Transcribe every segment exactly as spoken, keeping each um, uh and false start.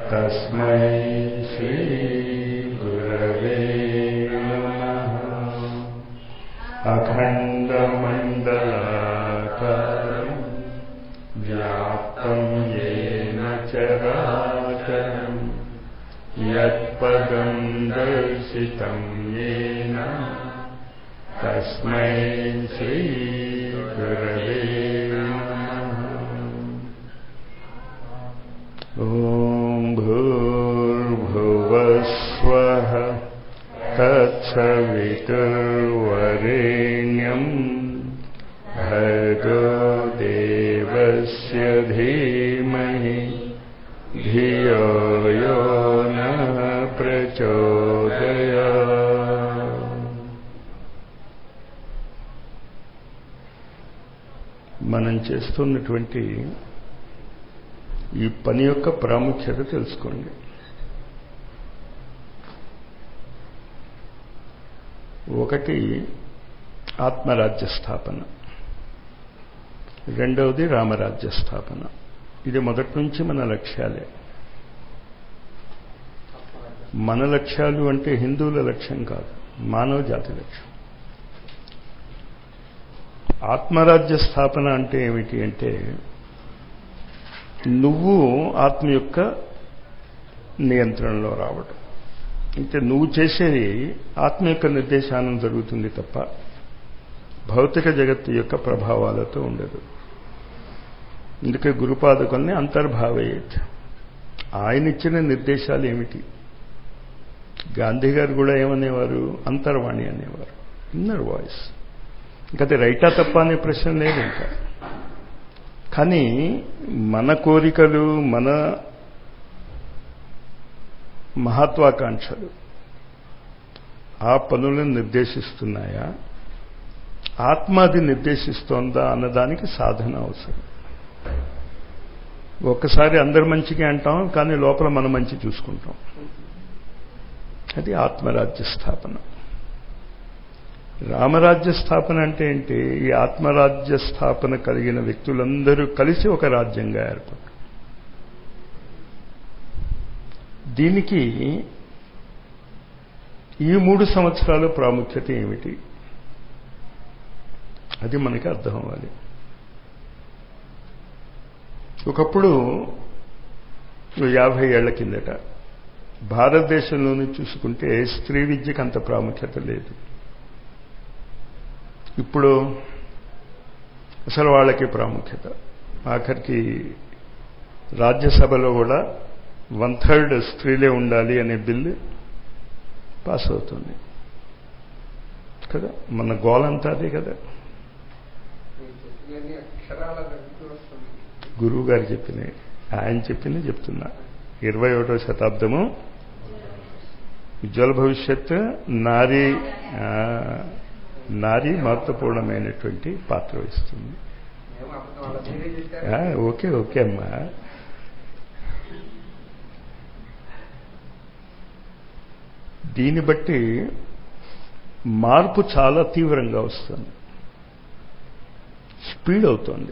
తస్మై శ్రీ గురవే నమః. అఖండమండలాకారం వ్యాప్తం యేన చరాచరం యత్పదం దర్శితం యేన తస్మై శ్రీ గురవే నమః. ఓం భూర్భువస్వః తత్సవితుర్వరేణ్యం భర్గో దేవస్య ధీమహి ధియో యో నః ప్రచోదయాత్. మనం చేస్తున్నటువంటి ఈ పని యొక్క ప్రాముఖ్యత తెలుసుకోండి. ఒకటి ఆత్మరాజ్య స్థాపన, రెండవది రామరాజ్య స్థాపన. ఇది మొదటి నుంచి మన లక్ష్యాలే. మన లక్ష్యాలు అంటే హిందువుల లక్ష్యం కాదు, మానవ జాతి లక్ష్యం. ఆత్మరాజ్య స్థాపన అంటే ఏమిటి అంటే, నువ్వు ఆత్మ యొక్క నియంత్రణలో రావడం. అంటే నువ్వు చేసేది ఆత్మ యొక్క నిర్దేశానం జరుగుతుంది తప్ప భౌతిక జగత్తు యొక్క ప్రభావాలతో ఉండదు. అందుకే గురుపాదకుల్ని అంతర్భావయేత్, ఆయన ఇచ్చిన నిర్దేశాలు ఏమిటి. గాంధీ గారు కూడా ఏమనేవారు, అంతర్వాణి అనేవారు, ఇన్నర్ వాయిస్. ఇంకా అది రైటా తప్ప అనే ప్రశ్న లేదు ఇంకా. కానీ మన కోరికలు, మన మహత్వాకాంక్షలు ఆ పనులను నిర్దేశిస్తున్నాయా, ఆత్మ అది నిర్దేశిస్తోందా అన్నదానికి సాధన అవసరం. ఒక్కసారి అందరి మంచికి అంటాం, కానీ లోపల మన మంచి చూసుకుంటాం. అది ఆత్మరాజ్య స్థాపన. రామరాజ్య స్థాపన అంటే ఏంటి, ఈ ఆత్మరాజ్య స్థాపన కలిగిన వ్యక్తులందరూ కలిసి ఒక రాజ్యంగా ఏర్పడు. దీనికి ఈ మూడు సంవత్సరాల ప్రాముఖ్యత ఏమిటి, అది మనకి అర్థం అవ్వాలి. ఒకప్పుడు యాభై ఏళ్ల కిందట భారతదేశంలోని చూసుకుంటే స్త్రీ విద్యకు అంత ప్రాముఖ్యత లేదు. ఇప్పుడు అసలు వాళ్ళకి ప్రాముఖ్యత. ఆఖరికి రాజ్యసభలో కూడా వన్ థర్డ్ స్త్రీలే ఉండాలి అనే బిల్లు పాస్ అవుతుంది కదా. మన గోలంతా అదే కదా. గురువు గారు చెప్పినాయి, ఆయన చెప్పింది చెప్తున్నా. ఇరవై ఒకటో శతాబ్దము ఉజ్వల భవిష్యత్ నారీ నారీ మహత్వపూర్ణమైనటువంటి పాత్ర వహిస్తుంది. ఓకే ఓకే అమ్మా. దీన్ని బట్టి మార్పు చాలా తీవ్రంగా వస్తుంది, స్పీడ్ అవుతుంది.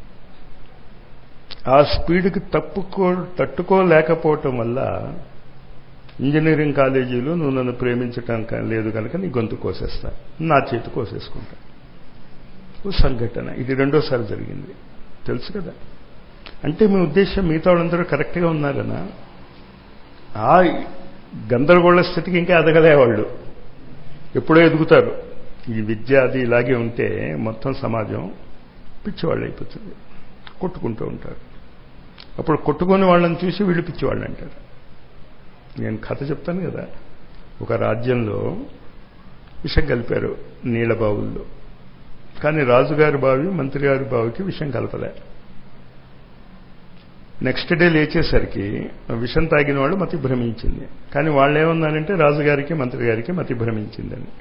ఆ స్పీడ్కి తప్పుకో తట్టుకోలేకపోవటం వల్ల ఇంజనీరింగ్ కాలేజీలు నువ్వు నన్ను ప్రేమించటం లేదు కనుక నీ గొంతు కోసేస్తా, నా చేతి కోసేసుకుంటా. సంఘటన ఇది రెండోసారి జరిగింది, తెలుసు కదా. అంటే మీ ఉద్దేశం మిగతా వాళ్ళందరూ కరెక్ట్గా ఉన్నారనా? ఆ గందరగోళ స్థితికి ఇంకా ఎదగలేవాళ్ళు ఎప్పుడో ఎదుగుతారు. ఈ విద్య అది ఇలాగే ఉంటే మొత్తం సమాజం పిచ్చివాళ్ళు అయిపోతుంది, కొట్టుకుంటూ ఉంటారు. అప్పుడు కొట్టుకునే వాళ్ళని చూసి వీళ్ళు పిచ్చివాళ్ళు అంటారు. నేను కథ చెప్తాను కదా. ఒక రాజ్యంలో విషం కలిపారు నీళ్ల బావుల్లో, కానీ రాజుగారి బావి మంత్రి గారి బావికి విషం కలపలే. నెక్స్ట్ డే లేచేసరికి విషం తాగిన వాళ్ళు మతి భ్రమించింది, కానీ వాళ్ళు ఏమన్నారంటే రాజుగారికి మంత్రి గారికి మతి భ్రమించిందని.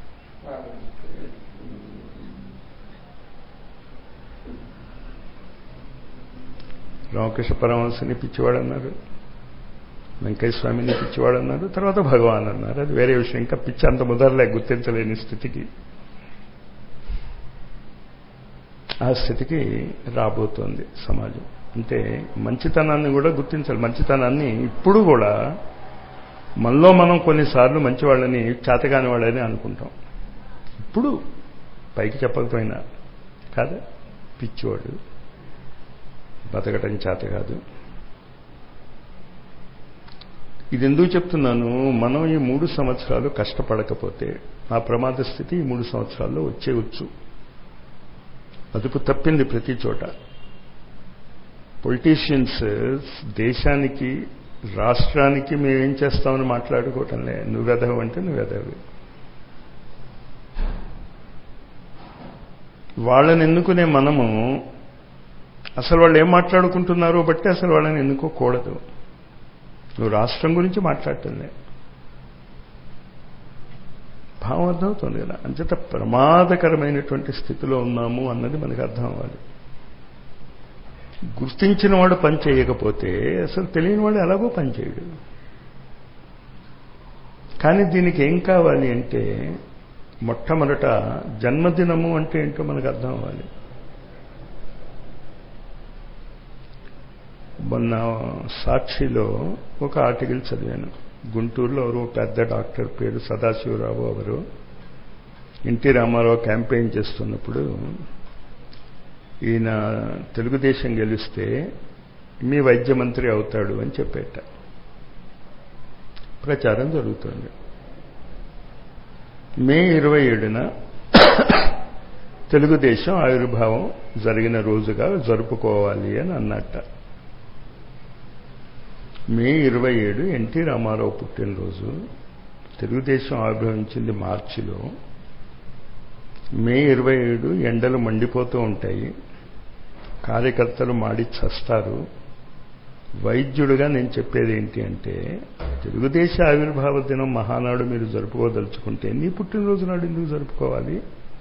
రామకృష్ణ పరమహంసని పిచ్చివాడు అన్నారు, వెంకయ్య స్వామిని పిచ్చివాడు అన్నారు, తర్వాత భగవాన్ అన్నారు. అది వేరే విషయం. ఇంకా పిచ్చి అంత ముదరలే, గుర్తించలేని స్థితికి. ఆ స్థితికి రాబోతోంది సమాజం. అంటే మంచితనాన్ని కూడా గుర్తించాలి. మంచితనాన్ని ఇప్పుడు కూడా మనలో మనం కొన్నిసార్లు మంచివాళ్ళని చేతకాని వాళ్ళని అనుకుంటాం. ఇప్పుడు పైకి చెప్పకపోయినా కాదా, పిచ్చివాడు, బతకటం చేత కాదు. ఇది ఎందుకు చెప్తున్నాను, మనం ఈ మూడు సంవత్సరాలు కష్టపడకపోతే ఆ ప్రమాద స్థితి ఈ మూడు సంవత్సరాల్లో వచ్చేవచ్చు. అదుపు తప్పింది ప్రతి చోట. పొలిటీషియన్స్ దేశానికి రాష్ట్రానికి మేమేం చేస్తామని మాట్లాడుకోవటంలే. నువ్వెదవు అంటే నువ్వెదవి. వాళ్ళని ఎన్నుకునే మనము అసలు వాళ్ళు ఏం మాట్లాడుకుంటున్నారో బట్టి అసలు వాళ్ళని ఎన్నుకోకూడదు. నువ్వు రాష్ట్రం గురించి మాట్లాడటంలే. భావం అర్థమవుతుంది కదా. అంచేత ప్రమాదకరమైనటువంటి స్థితిలో ఉన్నాము అన్నది మనకు అర్థం అవ్వాలి. గుర్తించిన వాడు పని చేయకపోతే అసలు తెలియని వాడు ఎలాగో పని చేయడు. కానీ దీనికి ఏం కావాలి అంటే మొట్టమొదట జన్మదినము అంటే ఏంటో మనకు అర్థం అవ్వాలి. మొన్న సాక్షిలో ఒక ఆర్టికల్ చదివాను. గుంటూరులో ఎవరు పెద్ద డాక్టర్ పేరు సదాశివరావు ఎవరు ఎన్టీ రామారావు క్యాంపెయిన్ చేస్తున్నప్పుడు ఈయన తెలుగుదేశం గెలిస్తే మీ వైద్య మంత్రి అవుతాడు అని చెప్పేట ప్రచారం జరుగుతుంది. మే ఇరవై ఏడున తెలుగుదేశం ఆవిర్భావం జరిగిన రోజుగా జరుపుకోవాలి అని అన్నట్ట. మే ఇరవై ఏడు ఎన్టీ రామారావు పుట్టినరోజు. తెలుగుదేశం ఆవిర్భవించింది మార్చిలో. మే ఇరవై ఏడు ఎండలు మండిపోతూ ఉంటాయి, కార్యకర్తలు మాడి చస్తారు. వైద్యుడిగా నేను చెప్పేది ఏంటి అంటే తెలుగుదేశ ఆవిర్భావ దినం మహానాడు మీరు జరుపుకోదలుచుకుంటే నీ పుట్టినరోజు నాడు ఎందుకు జరుపుకోవాలి?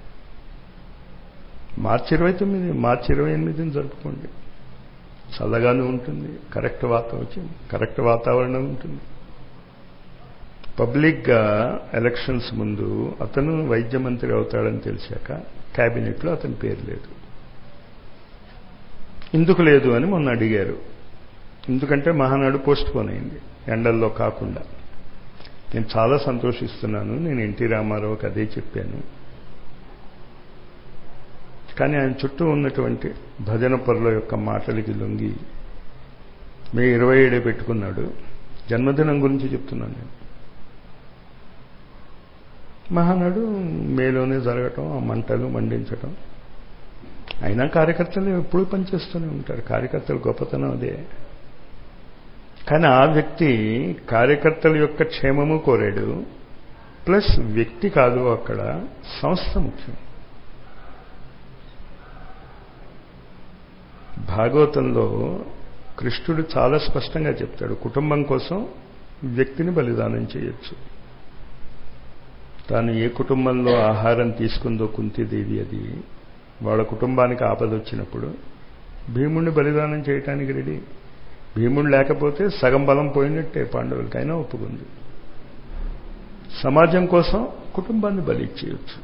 మార్చి ఇరవై తొమ్మిది మార్చి ఇరవై ఎనిమిదిని జరుపుకోండి. చల్లగానే ఉంటుంది, కరెక్ట్ వాతావరణం కరెక్ట్ వాతావరణం ఉంటుంది. పబ్లిక్గా ఎలక్షన్స్ ముందు అతను వైద్య మంత్రి అవుతాడని తెలిసాక క్యాబినెట్లో అతని పేరు లేదు. ఎందుకు లేదు అని మొన్న అడిగారు. ఎందుకంటే మహానాడు పోస్ట్ పోన్ అయింది ఎండల్లో కాకుండా. నేను చాలా సంతోషిస్తున్నాను. నేను ఎన్టీ రామారావుకి అదే చెప్పాను. కానీ ఆయన చుట్టూ ఉన్నటువంటి భజన పరుల యొక్క మాటలకి లొంగి మే ఇరవై ఏడే పెట్టుకున్నాడు. జన్మదినం గురించి చెప్తున్నాను నేను. మహానాడు మేలోనే జరగటం, ఆ మంటలు మండించటం. అయినా కార్యకర్తలు ఎప్పుడూ పనిచేస్తూనే ఉంటారు. కార్యకర్తల గొప్పతనం అదే. కానీ ఆ వ్యక్తి కార్యకర్తల యొక్క క్షేమము కోరాడు. ప్లస్ వ్యక్తి కాదు, అక్కడ సంస్థ ముఖ్యం. భాగవతంలో కృష్ణుడు చాలా స్పష్టంగా చెప్తాడు, కుటుంబం కోసం వ్యక్తిని బలిదానం చేయొచ్చు. తాను ఏ కుటుంబంలో ఆహారం తీసుకుందో కుంతీదేవి, అది వాళ్ళ కుటుంబానికి ఆపదొచ్చినప్పుడు భీముడిని బలిదానం చేయటానికి రెడీ. భీముడు లేకపోతే సగం బలం పోయినట్టే, పాండవులకైనా ఒప్పుకుంది. సమాజం కోసం కుటుంబాన్ని బలి చేయొచ్చు,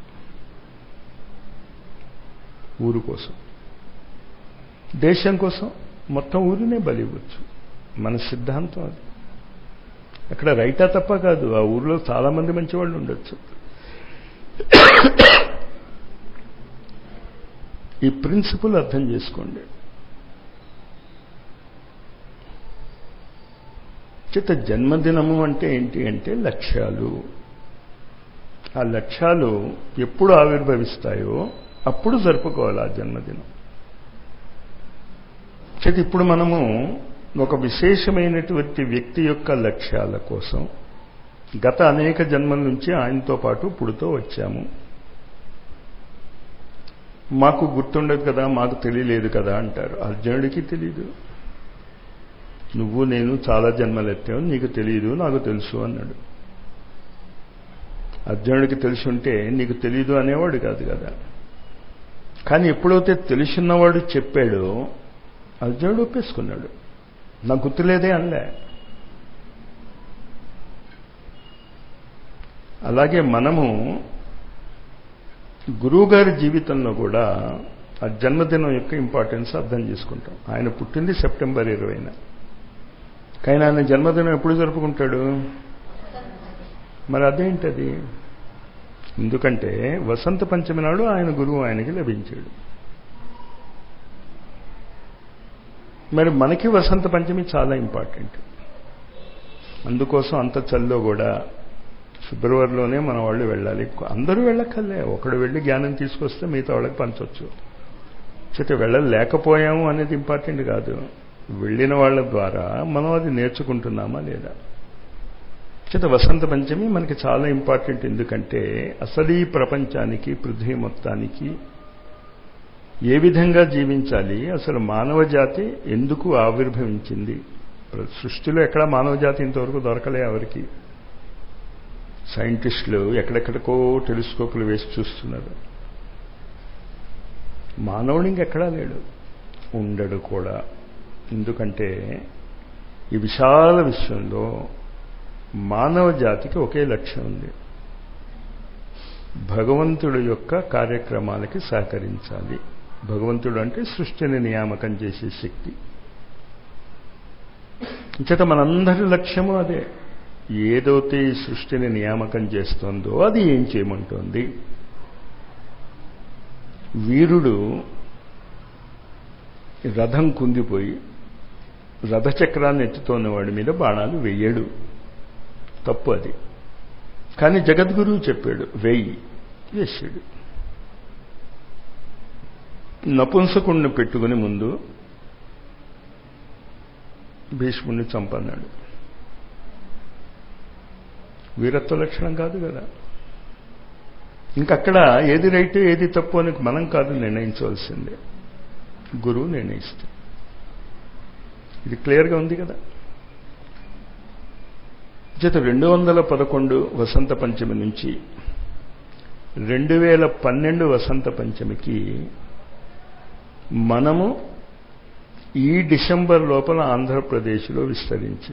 ఊరు కోసం. దేశం కోసం మొత్తం ఊరినే బలి ఇవ్వచ్చు. మన సిద్ధాంతం అది. అక్కడ రైటా తప్ప కాదు, ఆ ఊరిలో చాలా మంది మంచి వాళ్ళు ఉండొచ్చు. ఈ ప్రిన్సిపల్ అర్థం చేసుకోండి. చేత జన్మదినము అంటే ఏంటి అంటే లక్ష్యాలు. ఆ లక్ష్యాలు ఎప్పుడు ఆవిర్భవిస్తాయో అప్పుడు జరుపుకోవాలి ఆ జన్మదినం. చేత ఇప్పుడు మనము ఒక విశేషమైనటువంటి వ్యక్తి యొక్క లక్ష్యాల కోసం గత అనేక జన్మల నుంచి ఆయనతో పాటు పుడుతూ వచ్చాము. మాకు గుర్తుండదు కదా, మాకు తెలియలేదు కదా అంటారు. అర్జునుడికి తెలియదు. నువ్వు నేను చాలా జన్మలు ఎత్తావు, నీకు తెలియదు నాకు తెలుసు అన్నాడు. అర్జునుడికి తెలుసుంటే నీకు తెలియదు అనేవాడు కాదు కదా. కానీ ఎప్పుడైతే తెలుసున్నవాడు చెప్పాడో అర్జునుడు ఒప్పేసుకున్నాడు. నాకు గుర్తులేదే అనలే. అలాగే మనము గురువుగారి జీవితంలో కూడా ఆ జన్మదినం యొక్క ఇంపార్టెన్స్ అర్థం చేసుకుంటాం. ఆయన పుట్టింది సెప్టెంబర్ ఇరవైన, కానీ ఆయన జన్మదినం ఎప్పుడు జరుపుకుంటాడు? మరి అదేంటది? ఎందుకంటే వసంత పంచమి నాడు ఆయన గురువు ఆయనకి లభించాడు. మరి మనకి వసంత పంచమి చాలా ఇంపార్టెంట్. అందుకోసం అంత చల్లో కూడా ఫిబ్రవరిలోనే మన వాళ్ళు వెళ్ళాలి. అందరూ వెళ్ళక్కర్లే, ఒకడు వెళ్ళి జ్ఞానం తీసుకొస్తే మిగతా వాళ్ళకి పంచవచ్చు. చేత వెళ్ళలేకపోయాము అనేది ఇంపార్టెంట్ కాదు, వెళ్ళిన వాళ్ళ ద్వారా మనం అది నేర్చుకుంటున్నామా లేదా. చేత వసంత పంచమి మనకి చాలా ఇంపార్టెంట్. ఎందుకంటే అసలు ఈ ప్రపంచానికి, పృథ్వీ మొత్తానికి ఏ విధంగా జీవించాలి, అసలు మానవ జాతి ఎందుకు ఆవిర్భవించింది. సృష్టిలో ఎక్కడ మానవ జాతి ఇంతవరకు దొరకలే ఎవరికి. సైంటిస్టులు ఎక్కడెక్కడికో టెలిస్కోపులు వేసి చూస్తున్నారు. మానవుడు ఇంకెక్కడా లేడు, ఉండడు కూడా. ఎందుకంటే ఈ విశాల విశ్వంలో మానవ జాతికి ఒకే లక్ష్యం ఉంది, భగవంతుడి యొక్క కార్యక్రమాలకి సహకరించాలి. భగవంతుడు అంటే సృష్టిని నియామకం చేసే శక్తి. చేత మనందరి లక్ష్యము అదే. ఏదైతే ఈ సృష్టిని నియామకం చేస్తుందో అది ఏం చేయమంటోంది. వీరుడు రథం కుంగిపోయి రథచక్రాన్ని ఎత్తుతోన్న వాడి మీద బాణాలు వెయ్యడు, తప్పు అది. కానీ జగద్గురువు చెప్పాడు వెయ్యి, వేసాడు. నపుంసకుణ్ణి పెట్టుకుని ముందు భీష్ముడిని చంపన్నాడు. వీరత్వ లక్షణం కాదు కదా. ఇంకక్కడ ఏది రైట్ ఏది తప్పు అని మనం కాదు నిర్ణయించవలసిందే, గురువు నిర్ణయిస్తాడు. ఇది క్లియర్గా ఉంది కదా. చేత రెండు వందల పదకొండు వసంత పంచమి నుంచి రెండు వేల పన్నెండు వసంత పంచమికి మనము ఈ డిసెంబర్ లోపల ఆంధ్రప్రదేశ్లో విస్తరించి,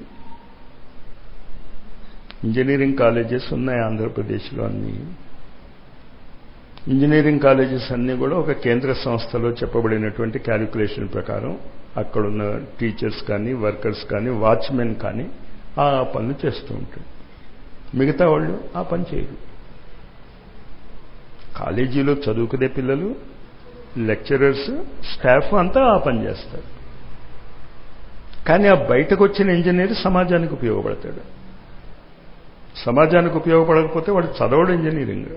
ఇంజనీరింగ్ కాలేజెస్ ఉన్నాయి ఆంధ్రప్రదేశ్లో అన్నీ. ఇంజనీరింగ్ కాలేజెస్ అన్నీ కూడా ఒక కేంద్ర సంస్థలో చెప్పబడినటువంటి క్యాలిక్యులేషన్ ప్రకారం అక్కడున్న టీచర్స్ కానీ, వర్కర్స్ కానీ, వాచ్మెన్ కానీ ఆ పనులు చేస్తూ ఉంటారు. మిగతా వాళ్ళు ఆ పని చేయరు. కాలేజీలో చదువుకునే పిల్లలు, లెక్చరర్స్, స్టాఫ్ అంతా ఆ పని చేస్తారు. కానీ ఆ బయటకు వచ్చిన ఇంజనీర్ సమాజానికి ఉపయోగపడతాడు. సమాజానికి ఉపయోగపడకపోతే వాడు చదవడు ఇంజనీరింగ్.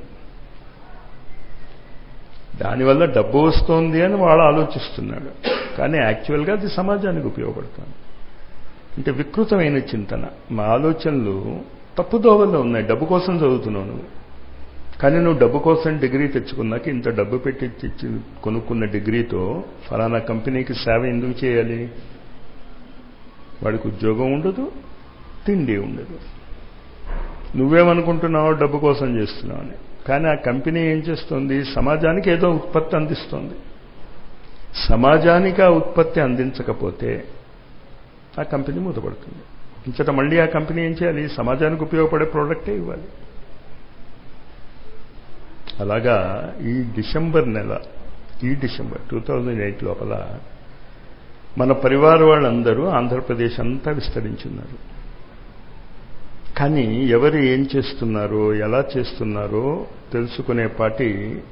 దానివల్ల డబ్బు వస్తోంది అని వాడు ఆలోచిస్తున్నాడు, కానీ యాక్చువల్గా అది సమాజానికి ఉపయోగపడుతుంది. అంటే వికృతమైన చింతన. మా ఆలోచనలు తప్పుదోవల్లో ఉన్నాయి. డబ్బు కోసం చదువుతున్నావు నువ్వు, కానీ నువ్వు డబ్బు కోసం డిగ్రీ తెచ్చుకున్నాక ఇంత డబ్బు పెట్టి తెచ్చి కొనుక్కున్న డిగ్రీతో ఫలానా కంపెనీకి సేవ ఎందుకు చేయాలి? వాడికి ఉద్యోగం ఉండదు, తిండి ఉండదు. నువ్వేమనుకుంటున్నావు డబ్బు కోసం చేస్తున్నావు అని. కానీ ఆ కంపెనీ ఏం చేస్తుంది? సమాజానికి ఏదో ఉత్పత్తి అందిస్తుంది. సమాజానికి ఆ ఉత్పత్తి అందించకపోతే ఆ కంపెనీ మూతపడుతుంది. ఇంచట మళ్ళీ ఆ కంపెనీ ఏం చేయాలి? సమాజానికి ఉపయోగపడే ప్రోడక్టే ఇవ్వాలి. అలాగా ఈ డిసెంబర్ నెల, ఈ డిసెంబర్ టూ థౌజండ్ ఎయిట్ లోపల మన పరివార వాళ్ళందరూ ఆంధ్రప్రదేశ్ అంతా విస్తరించున్నారు. కానీ ఎవరు ఏం చేస్తున్నారో, ఎలా చేస్తున్నారో తెలుసుకునేపాటి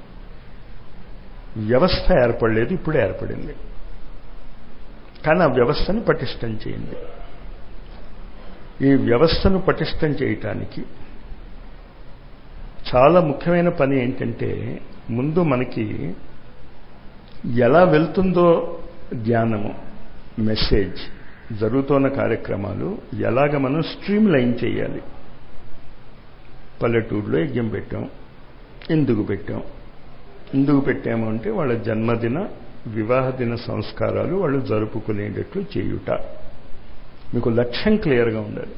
వ్యవస్థ ఏర్పడలేదు, ఇప్పుడే ఏర్పడింది. కానీ ఆ వ్యవస్థను పటిష్టం చేయండి. ఈ వ్యవస్థను పటిష్టం చేయటానికి చాలా ముఖ్యమైన పని ఏంటంటే, ముందు మనకి ఎలా వెళ్తుందో జ్ఞానము, మెసేజ్, జరుగుతున్న కార్యక్రమాలు ఎలాగ మనం స్ట్రీమ్ లైన్ చేయాలి. పల్లెటూరులో యజ్ఞం పెట్టాం. ఎందుకు పెట్టాం? ఎందుకు పెట్టాము అంటే వాళ్ళ జన్మదిన, వివాహ దిన సంస్కారాలు వాళ్ళు జరుపుకునేటట్లు చేయుట. మీకు లక్ష్యం క్లియర్గా ఉండాలి.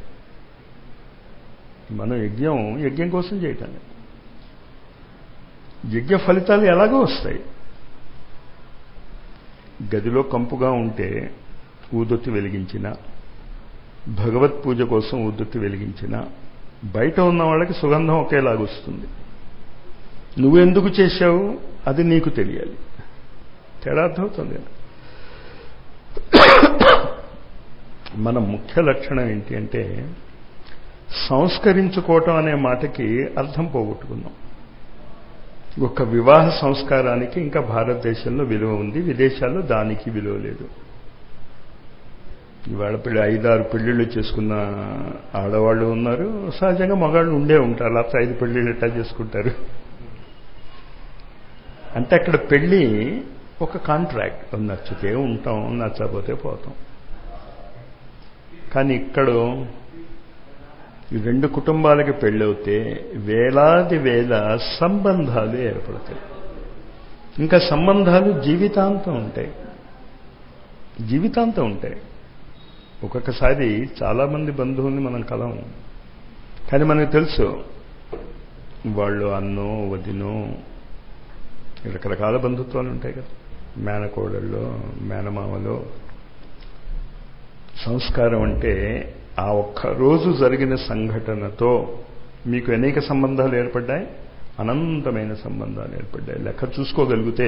మనం యజ్ఞం యజ్ఞం కోసం చేయటాన్ని, యజ్ఞ ఫలితాలు ఎలాగో వస్తాయి. గదిలో కంపుగా ఉంటే ఊదొత్తి వెలిగించిన, భగవత్ పూజ కోసం ఊదొత్తి వెలిగించిన, బయట ఉన్న వాళ్ళకి సుగంధం ఒకేలాగా వస్తుంది. నువ్వెందుకు చేశావు అది నీకు తెలియాలి. తేడా అర్థమవుతుంది. మన ముఖ్య లక్షణం ఏంటి అంటే సంస్కరించుకోవటం అనే మాటకి అర్థం పోగొట్టుకున్నాం. ఒక వివాహ సంస్కారానికి ఇంకా భారతదేశంలో విలువ ఉంది, విదేశాల్లో దానికి విలువ లేదు. ఇవాళ పెళ్లి ఐదారు పెళ్లిళ్ళు చేసుకున్న ఆడవాళ్ళు ఉన్నారు, సహజంగా మగాళ్ళు ఉండే ఉంటారు. లేకపోతే ఐదు పెళ్లిళ్ళు ఎట్లా చేసుకుంటారు అంటే అక్కడ పెళ్లి ఒక కాంట్రాక్ట్, నచ్చితే ఉంటాం, నచ్చకపోతే పోతాం. కానీ ఇక్కడ రెండు కుటుంబాలకి పెళ్ళవుతే వేలాది వేల సంబంధాలు ఏర్పడతాయి. ఇంకా సంబంధాలు జీవితాంతం ఉంటాయి, జీవితాంతం ఉంటాయి. ఒక్కొక్కసారి చాలామంది బంధువుల్ని మనం కలం, కానీ మనకు తెలుసు వాళ్ళు అన్నో వదినో రకరకాల బంధుత్వాలు ఉంటాయి కదా, మేనకోడల్లో మేనమామలో. సంస్కారం అంటే ఆ ఒక్క రోజు జరిగిన సంఘటనతో మీకు అనేక సంబంధాలు ఏర్పడ్డాయి, అనంతమైన సంబంధాలు ఏర్పడ్డాయి. లెక్క చూసుకోగలిగితే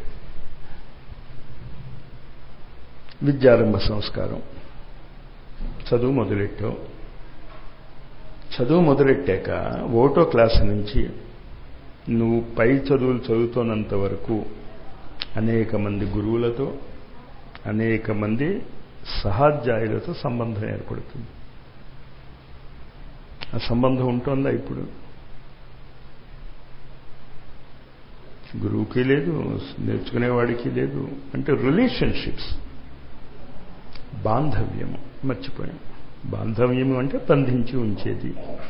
విద్యారంభ సంస్కారం, చదువు మొదలెట్టావు, చదువు మొదలెట్టాక ఒకటో క్లాసు నుంచి నువ్వు పై చదువులు చదువుతున్నంత వరకు అనేక మంది గురువులతో, అనేక మంది సహాధ్యాయులతో సంబంధం ఏర్పడుతుంది. ఆ సంబంధం ఉంటుందా ఇప్పుడు? గురువుకి లేదు, నేర్చుకునేవాడికి లేదు. అంటే రిలేషన్షిప్స్, బాంధవ్యము మర్చిపోయాం. బాంధవ్యము అంటే బంధించి ఉంచేది.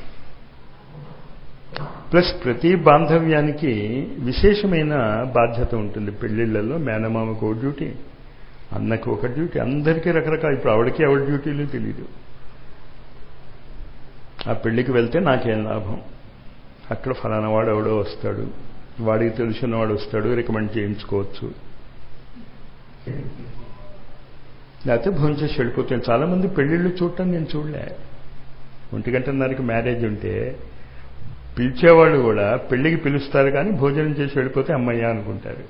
ప్లస్ ప్రతి బాంధవ్యానికి విశేషమైన బాధ్యత ఉంటుంది. పెళ్లిళ్లలో మేనమామకు ఒక డ్యూటీ, అన్నకు ఒక డ్యూటీ, అందరికీ రకరకాల. ఇప్పుడు ఆవిడకి ఎవరి డ్యూటీలు తెలియదు. ఆ పెళ్లికి వెళ్తే నాకేం లాభం, అక్కడ ఫలానా వాడు ఎవడో వస్తాడు, వాడికి తెలిసిన వాడు వస్తాడు, రికమెండ్ చేయించుకోవచ్చు, లేకపోతే భోంచేసి వెళ్ళిపోతాను. చాలామంది పెళ్లిళ్ళు చూడటం నేను చూడలే. ఒంటి గంటన్నరకి మ్యారేజ్ ఉంటే పిలిచేవాళ్ళు కూడా పెళ్లికి పిలుస్తారు కానీ భోజనం చేసి వెళ్ళిపోతే అమ్మయ్య అనుకుంటారు.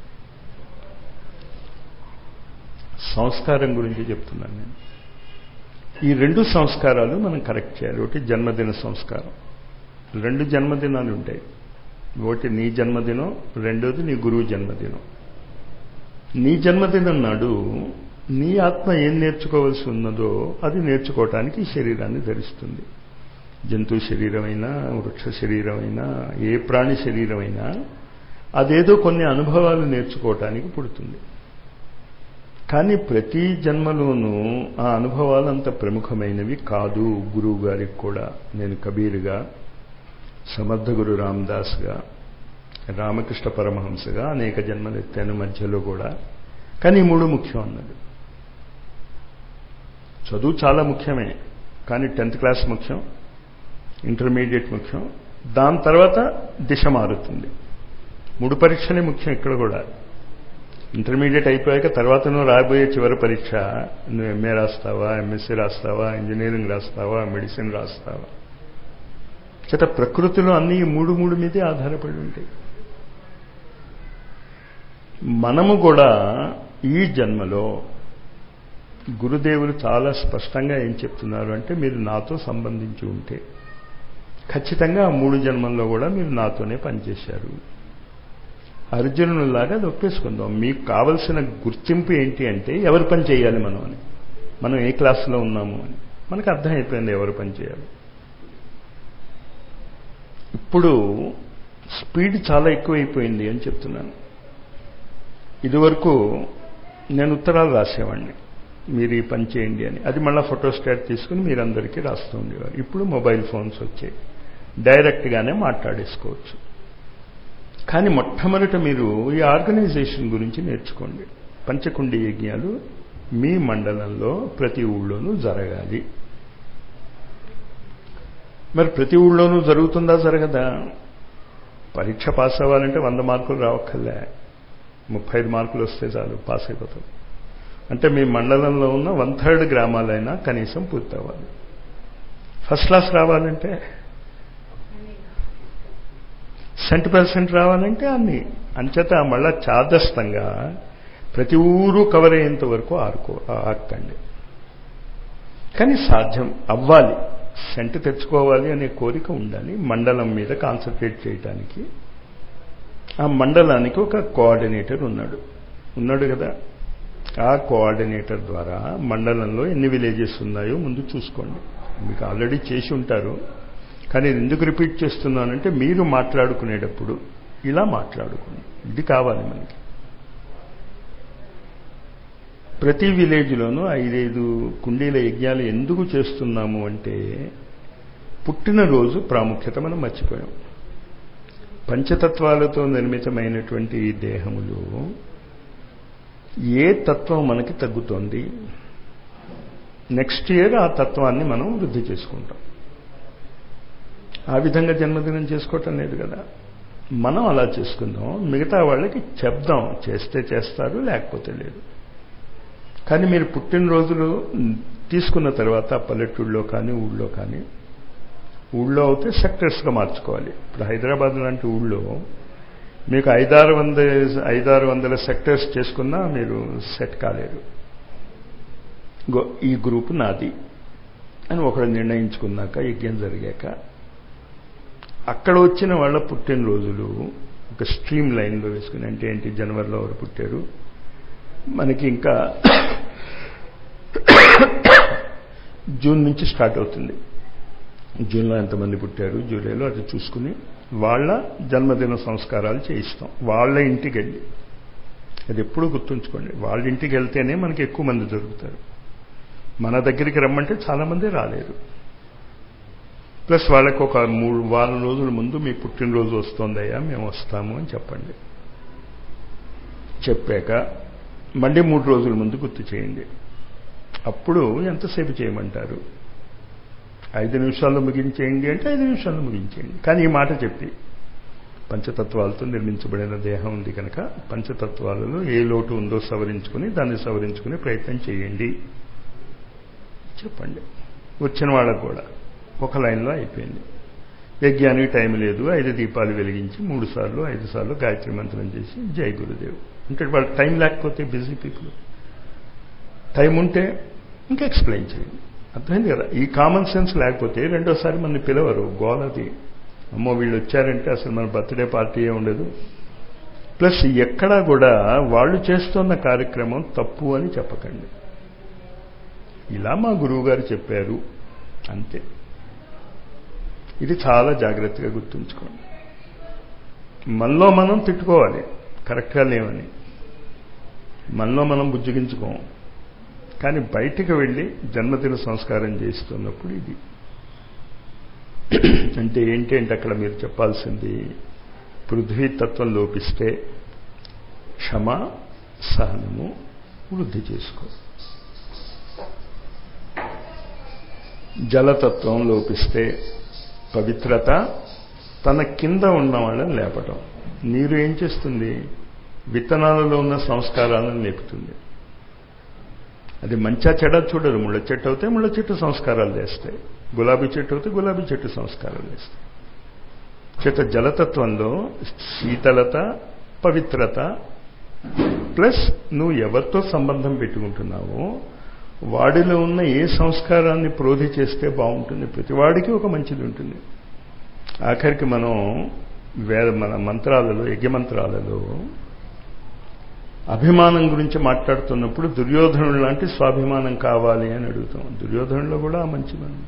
సంస్కారం గురించి చెప్తున్నాను నేను. ఈ రెండు సంస్కారాలు మనం కరెక్ట్ చేయాలి. ఒకటి జన్మదిన సంస్కారం. రెండు జన్మదినాలు ఉంటాయి. ఒకటి నీ జన్మదినం, రెండోది నీ గురువు జన్మదినం. నీ జన్మదినం నాడు నీ ఆత్మ ఏం నేర్చుకోవాల్సి ఉన్నదో అది నేర్చుకోవటానికి ఈ శరీరాన్ని ధరిస్తుంది. జంతు శరీరమైనా, వృక్ష శరీరమైనా, ఏ ప్రాణి శరీరమైనా అదేదో కొన్ని అనుభవాలు నేర్చుకోవటానికి పుడుతుంది. కానీ ప్రతి జన్మలోనూ ఆ అనుభవాలు అంత ప్రముఖమైనవి కాదు. గురువు గారికి కూడా నేను కబీర్గా, సమర్థ గురు రామదాస్గా, రామకృష్ణ పరమహంసగా అనేక జన్మలు ఎత్తాను మధ్యలో కూడా. కానీ ఈ మూడు ముఖ్యం అన్నది. చదువు చాలా ముఖ్యమే, కానీ టెన్త్ క్లాస్ ముఖ్యం, ఇంటర్మీడియట్ ముఖ్యం, దాని తర్వాత దిశ మారుతుంది. మూడు పరీక్షలే ముఖ్యం ఇక్కడ కూడా. ఇంటర్మీడియట్ అయిపోయాక తర్వాత నువ్వు రాబోయే చివరి పరీక్ష నువ్వు ఎంఏ రాస్తావా, ఎంఎస్సీ రాస్తావా, ఇంజనీరింగ్ రాస్తావా, మెడిసిన్ రాస్తావా. చేత ప్రకృతిలో అన్ని మూడు మూడు మీదే ఆధారపడి ఉంటాయి. మనము కూడా ఈ జన్మలో గురుదేవులు చాలా స్పష్టంగా ఏం చెప్తున్నారు అంటే, మీరు నాతో సంబంధించి ఉంటే ఖచ్చితంగా ఆ మూడు జన్మల్లో కూడా మీరు నాతోనే పనిచేశారు. అర్జునులాగా అది ఒప్పేసుకుందాం. మీకు కావలసిన గుర్తింపు ఏంటి అంటే ఎవరు పని చేయాలి మనం అని, మనం ఏ క్లాసులో ఉన్నాము అని మనకు అర్థమైపోయింది ఎవరు పని చేయాలి. ఇప్పుడు స్పీడ్ చాలా ఎక్కువైపోయింది అని చెప్తున్నాను. ఇదివరకు నేను ఉత్తరాలు రాసేవాడిని, మీరు ఈ పని చేయండి అని. అది మళ్ళీ ఫోటోస్టాట్ తీసుకుని మీరందరికీ రాస్తూ ఉండేవారు. ఇప్పుడు మొబైల్ ఫోన్స్ వచ్చాయి, డైరెక్ట్గానే మాట్లాడేసుకోవచ్చు. కానీ మొట్టమొదట మీరు ఈ ఆర్గనైజేషన్ గురించి నేర్చుకోండి. పంచకుండి యజ్ఞాలు మీ మండలంలో ప్రతి ఊళ్ళోనూ జరగాలి. మరి ప్రతి ఊళ్ళోనూ జరుగుతుందా జరగదా? పరీక్ష పాస్ అవ్వాలంటే వంద మార్కులు రావక్కర్లే, ముప్పై ఐదు మార్కులు వస్తే చాలు పాస్ అయిపోతాం. అంటే మీ మండలంలో ఉన్న వన్ థర్డ్ గ్రామాలైనా కనీసం పూర్తవ్వాలి. ఫస్ట్ క్లాస్ రావాలంటే, సెంట్ పర్సెంట్ రావాలంటే అన్ని. అంచేత మళ్ళా చాదస్తంగా ప్రతి ఊరు కవర్ అయ్యేంత వరకు ఆరుకో ఆక్కండి. కానీ సాధ్యం అవ్వాలి, సెంట తెచ్చుకోవాలి అనే కోరిక ఉండాలి. మండలం మీద కాన్సన్ట్రేట్ చేయడానికి ఆ మండలానికి ఒక కోఆర్డినేటర్ ఉన్నాడు ఉన్నాడు కదా. ఆ కోఆర్డినేటర్ ద్వారా మండలంలో ఎన్ని విలేజెస్ ఉన్నాయో ముందు చూసుకోండి. మీకు ఆల్రెడీ చేసి ఉంటారు, కానీ ఎందుకు రిపీట్ చేస్తున్నానంటే మీరు మాట్లాడుకునేటప్పుడు ఇలా మాట్లాడుకోండి. ఇది కావాలి మనకి. ప్రతి విలేజ్లోనూ ఐదైదు కుండీల యజ్ఞాలు ఎందుకు చేస్తున్నాము అంటే పుట్టినరోజు ప్రాముఖ్యత మనం మర్చిపోయాం. పంచతత్వాలతో నిర్మితమైనటువంటి ఈ దేహములు ఏ తత్వం మనకి తగ్గుతోంది, నెక్స్ట్ ఇయర్ ఆ తత్వాన్ని మనం వృద్ధి చేసుకుంటాం. ఆ విధంగా జన్మదినం చేసుకోవటం లేదు కదా. మనం అలా చేసుకుందాం, మిగతా వాళ్ళకి చెప్దాం, చేస్తే చేస్తారు, లేకపోతే లేదు. కానీ మీరు పుట్టినరోజులు తీసుకున్న తర్వాత పల్లెటూళ్ళలో కానీ ఊళ్ళో కానీ, ఊళ్ళో అయితే సెక్టర్స్గా మార్చుకోవాలి. ఇప్పుడు హైదరాబాద్ లాంటి ఊళ్ళో మీకు ఐదారు వంద ఐదారు వందల సెక్టర్స్ చేసుకున్నా మీరు సెట్ కాలేరు. గో ఈ గ్రూపు నాది అని ఒకడు నిర్ణయించుకున్నాక, యజ్ఞం జరిగాక అక్కడ వచ్చిన వాళ్ళ పుట్టినరోజులు ఒక స్ట్రీమ్ లైన్లో వేసుకుని, అంటే ఏంటి, జనవరిలో ఎవరు పుట్టారు, మనకి ఇంకా జూన్ నుంచి స్టార్ట్ అవుతుంది. జూన్లో ఎంతమంది పుట్టారు, జూలైలో అది చూసుకుని వాళ్ళ జన్మదిన సంస్కారాలు చేయిస్తాం. వాళ్ళ ఇంటికి వెళ్ళి, అది ఎప్పుడూ గుర్తుంచుకోండి, వాళ్ళ ఇంటికి వెళ్తేనే మనకి ఎక్కువ మంది దొరుకుతారు. మన దగ్గరికి రమ్మంటే చాలామంది రాలేరు. ప్లస్ వాళ్ళకి ఒక మూడు వారం రోజుల ముందు మీ పుట్టినరోజు వస్తుందయ్యా మేము వస్తాము అని చెప్పండి. చెప్పాక మళ్ళీ మూడు రోజుల ముందు గుర్తు చేయండి. అప్పుడు ఎంతసేపు చేయమంటారు? ఐదు నిమిషాల్లో ముగించేయండి అంటే ఐదు నిమిషాల్లో ముగించేయండి. కానీ ఈ మాట చెప్పి, పంచతత్వాలతో నిర్మించబడిన దేహం ఉంది కనుక పంచతత్వాలలో ఏ లోటు ఉందో సవరించుకుని దాన్ని సవరించుకునే ప్రయత్నం చేయండి చెప్పండి. వచ్చిన వాళ్ళకు కూడా ఒక లైన్లో అయిపోయింది. యజ్ఞానికి టైం లేదు, ఐదు దీపాలు వెలిగించి మూడు సార్లు ఐదు సార్లు గాయత్రి మంత్రం చేసి జై గురుదేవ్ అంటే వాళ్ళకి టైం లేకపోతే బిజీ పీపుల్, టైం ఉంటే ఇంకా ఎక్స్ప్లెయిన్ చేయండి. అర్థమైంది కదా. ఈ కామన్ సెన్స్ లేకపోతే రెండోసారి మన పిలవరు. గోలది, అమ్మో వీళ్ళు వచ్చారంటే అసలు మన బర్త్డే పార్టీయే ఉండదు. ప్లస్ ఎక్కడా కూడా వాళ్ళు చేస్తున్న కార్యక్రమం తప్పు అని చెప్పకండి. ఇలా మా గురువు గారు చెప్పారు అంతే. ఇది చాలా జాగ్రత్తగా గుర్తుంచుకోండి. మనలో మనం తిట్టుకోవాలి, కరెక్ట్గా లేవని మనలో మనం బుజ్జగించుకోం. కానీ బయటికి వెళ్ళి జన్మదిన సంస్కారం చేస్తున్నప్పుడు ఇది అంటే ఏంటి అంటే అక్కడ మీరు చెప్పాల్సింది, పృథ్వీతత్వం లోపిస్తే క్షమ సహనము వృద్ధి చేసుకో, జలతత్వం లోపిస్తే పవిత్రత తన కింద ఉన్న వాళ్ళని లేపటం. నీరు ఏం చేస్తుంది? విత్తనాలలో ఉన్న సంస్కారాలను లేపుతుంది. అది మంచా చెడ చూడరు. ముళ్ళ చెట్టు అయితే ముళ్ళ చెట్టు సంస్కారాలు చేస్తాయి, గులాబీ చెట్టు అయితే గులాబీ చెట్టు సంస్కారాలు చేస్తాయి. చేత జలతత్వంలో శీతలత పవిత్రత ప్లస్ నువ్వు ఎవరితో సంబంధం పెట్టుకుంటున్నావో వాడిలో ఉన్న ఏ సంస్కారాన్ని ప్రోధి చేస్తే బాగుంటుంది. ప్రతివాడికి ఒక మంచిది ఉంటుంది. ఆఖరికి మనం వేద మన మంత్రాలలో యజ్ఞమంత్రాలలో అభిమానం గురించి మాట్లాడుతున్నప్పుడు దుర్యోధనుడు లాంటి స్వాభిమానం కావాలి అని అడుగుతాం. దుర్యోధనులో కూడా ఆ మంచి మనం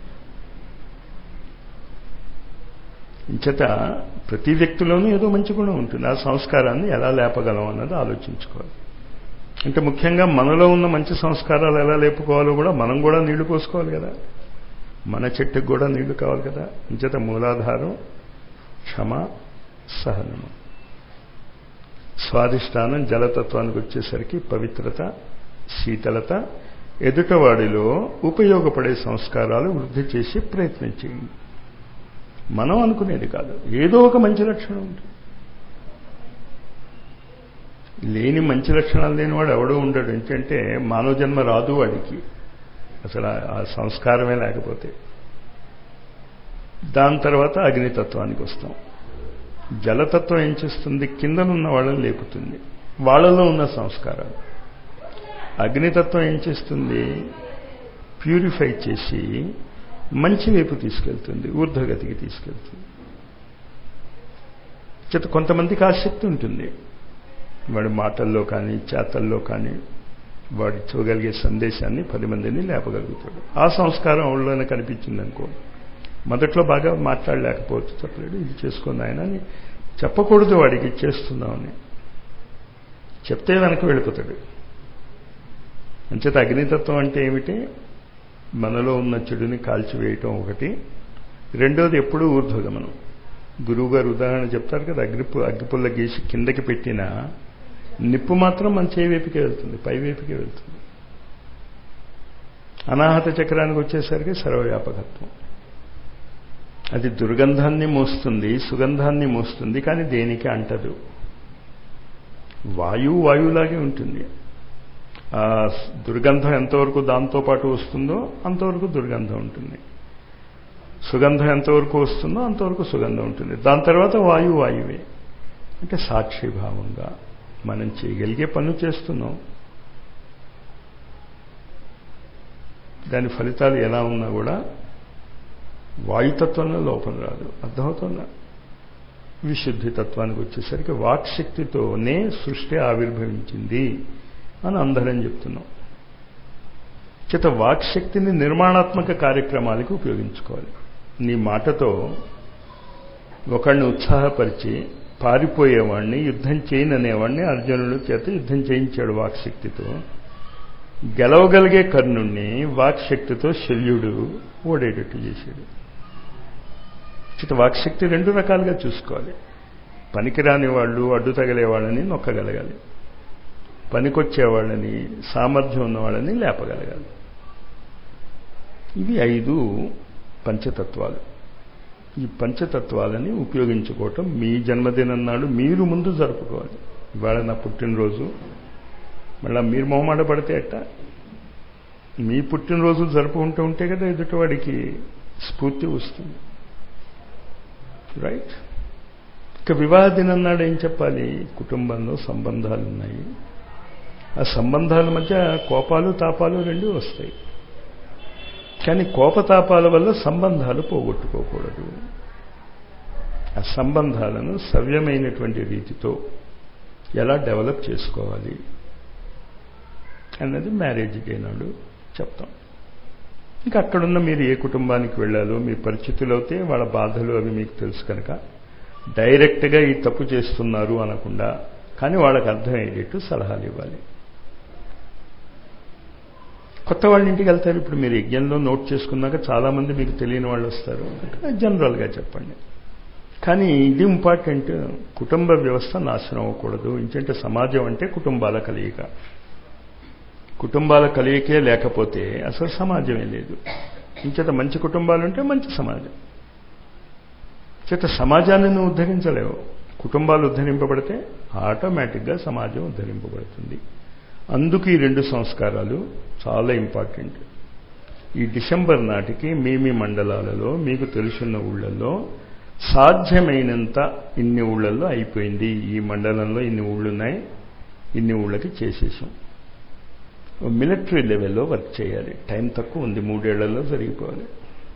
ఇంచేత ప్రతి వ్యక్తిలోనూ ఏదో మంచి గుణం ఉంటుంది. ఆ సంస్కారాన్ని ఎలా లేపగలం అన్నది ఆలోచించుకోవాలి. అంటే ముఖ్యంగా మనలో ఉన్న మంచి సంస్కారాలు ఎలా లేపుకోవాలో కూడా మనం కూడా నీళ్లు పోసుకోవాలి కదా. మన చెట్టుకు కూడా నీళ్లు కావాలి కదా. ఇంచేత మూలాధారం క్షమ సహనము, స్వాధిష్టానం జలతత్వానికి వచ్చేసరికి పవిత్రత శీతలత, ఎదుటవాడిలో ఉపయోగపడే సంస్కారాలు వృద్ధి చేసి ప్రయత్నం చేయండి. మనం అనుకునేది కాదు, ఏదో ఒక మంచి లక్షణం ఉంటుంది. లేని మంచి లక్షణాలు లేనివాడు ఎవడో ఉండడు. ఎందుకంటే మానవ జన్మ రాదు వాడికి అసలు ఆ సంస్కారమే లేకపోతే. దాని తర్వాత అగ్నితత్వానికి వస్తాం. జలతత్వం ఏం చేస్తుంది? కిందనున్న వాళ్ళని లేపుతుంది. వాళ్ళలో ఉన్న సంస్కారాలు. అగ్నితత్వం ఏం చేస్తుంది? ప్యూరిఫై చేసి మంచి వైపు తీసుకెళ్తుంది, ఊర్ధ్వగతికి తీసుకెళ్తుంది. చేత కొంతమందికి ఆసక్తి ఉంటుంది, వాడి మాటల్లో కానీ చేతల్లో కానీ వాడు ఇచ్చగలిగే సందేశాన్ని పది మందిని లేపగలుగుతాడు. ఆ సంస్కారం వాళ్ళలోనే కనిపించింది అనుకో, మొదట్లో బాగా మాట్లాడలేకపోవచ్చు, చెప్పలేడు, ఇది చేసుకుని ఆయన అని చెప్పకూడదు, వాడికి చేస్తున్నామని చెప్తే వెనక్కి వెళ్ళిపోతాడు. అంచేత అగ్నితత్వం అంటే ఏమిటి? మనలో ఉన్న చెడుని కాల్చివేయటం ఒకటి. రెండోది ఎప్పుడూ ఊర్ధ్వగమనం. గురువు గారు ఉదాహరణ చెప్తారు కదా, అగ్నిపు అగ్గిపుల్ల గీసి కిందకి పెట్టిన నిప్పు మాత్రం మన చేయి వైపుకే వెళ్తుంది, పై వైపుకే వెళ్తుంది. అనాహత చక్రానికి వచ్చేసరికి సర్వవ్యాపకత్వం. అది దుర్గంధాన్ని మోస్తుంది, సుగంధాన్ని మోస్తుంది, కానీ దేనికి అంటదు. వాయువు వాయువులాగే ఉంటుంది. ఆ దుర్గంధం ఎంతవరకు దాంతోపాటు వస్తుందో అంతవరకు దుర్గంధం ఉంటుంది, సుగంధం ఎంతవరకు వస్తుందో అంతవరకు సుగంధం ఉంటుంది. దాని తర్వాత వాయువు వాయువే. అంటే సాక్షిభావంగా మనం చేయగలిగే పనులు చేస్తున్నాం. దాని ఫలితాలు ఎలా ఉన్నా కూడా వాయుతత్వంలో లోపం రాదు. అర్థమవుతుందా? విశుద్ధి తత్వానికి వచ్చేసరికి వాక్శక్తితోనే సృష్టి ఆవిర్భవించింది అని అందరం చెప్తున్నాం. చేత వాక్శక్తిని నిర్మాణాత్మక కార్యక్రమాలకు ఉపయోగించుకోవాలి. నీ మాటతో ఒకడిని ఉత్సాహపరిచి పారిపోయేవాడిని యుద్ధం చేయననేవాడిని అర్జునుడి చేత యుద్ధం చేయించాడు వాక్శక్తితో. గెలవగలిగే కర్ణుణ్ణి వాక్శక్తితో శల్యుడు ఓడేటట్టు చేశాడు. చేత వాక్శక్తి రెండు రకాలుగా చూసుకోవాలి. పనికిరాని వాళ్ళు, అడ్డు తగిలే వాళ్ళని నొక్కగలగాలి, పనికొచ్చేవాళ్ళని, సామర్థ్యం ఉన్న వాళ్ళని లేపగలగాలి. ఇవి ఐదు పంచతత్వాలు. ఈ పంచతత్వాలని ఉపయోగించుకోవటం మీ జన్మదినం నాడు మీరు ముందు జరుపుకోవాలి. ఇవాళ నా పుట్టినరోజు, మళ్ళీ మీరు మొహమాట పడితే ఎట్టా? మీ పుట్టినరోజు జరుపుకుంటూ ఉంటే కదా ఎదుటివాడికి స్ఫూర్తి వస్తుంది, రైట్? ఇక వివాహ దినం నాడు ఏం చెప్పాలి? కుటుంబంలో సంబంధాలు ఉన్నాయి, ఆ సంబంధాల మధ్య కోపాలు తాపాలు రెండు వస్తాయి, కానీ కోపతాపాల వల్ల సంబంధాలు పోగొట్టుకోకూడదు. ఆ సంబంధాలను సవ్యమైనటువంటి రీతితో ఎలా డెవలప్ చేసుకోవాలి అన్నది మ్యారేజ్ డే నాడు చెప్తాం. ఇంకా అక్కడున్న మీరు ఏ కుటుంబానికి వెళ్ళాలో మీ పరిస్థితులు అయితే వాళ్ళ బాధలు అవి మీకు తెలుసు కనుక డైరెక్ట్గా ఈ తప్పు చేస్తున్నారు అనకుండా, కానీ వాళ్ళకి అర్థమయ్యేటట్టు సలహాలు ఇవ్వాలి. కొత్త వాళ్ళ ఇంటికి వెళ్తారు. ఇప్పుడు మీరు యజ్ఞంలో నోట్ చేసుకున్నాక చాలామంది మీకు తెలియని వాళ్ళు వస్తారు, జనరల్గా చెప్పండి. కానీ ఇది ఇంపార్టెంట్, కుటుంబ వ్యవస్థ నాశనం అవ్వకూడదు. ఇంకంటే సమాజం అంటే కుటుంబాల కలయిక. కుటుంబాల కలయికే లేకపోతే అసలు సమాజమే లేదు. ఇంచేత మంచి కుటుంబాలు ఉంటే మంచి సమాజం. చేత సమాజాన్ని నువ్వు ఉద్ధరించలేవు, కుటుంబాలు ఉద్ధరింపబడితే ఆటోమేటిక్గా సమాజం ఉద్ధరింపబడుతుంది. అందుకు ఈ రెండు సంస్కారాలు చాలా ఇంపార్టెంట్. ఈ డిసెంబర్ నాటికి మీ మీ మండలాలలో మీకు తెలుసున్న ఊళ్ళల్లో సాధ్యమైనంత ఇన్ని ఊళ్ళల్లో అయిపోయింది. ఈ మండలంలో ఇన్ని ఊళ్ళున్నాయి, ఇన్ని ఊళ్ళకి చేసేసాం. మిలిటరీ లెవెల్లో వర్క్ చేయాలి. టైం తక్కువ ఉంది, మూడేళ్లలో జరిగిపోవాలి.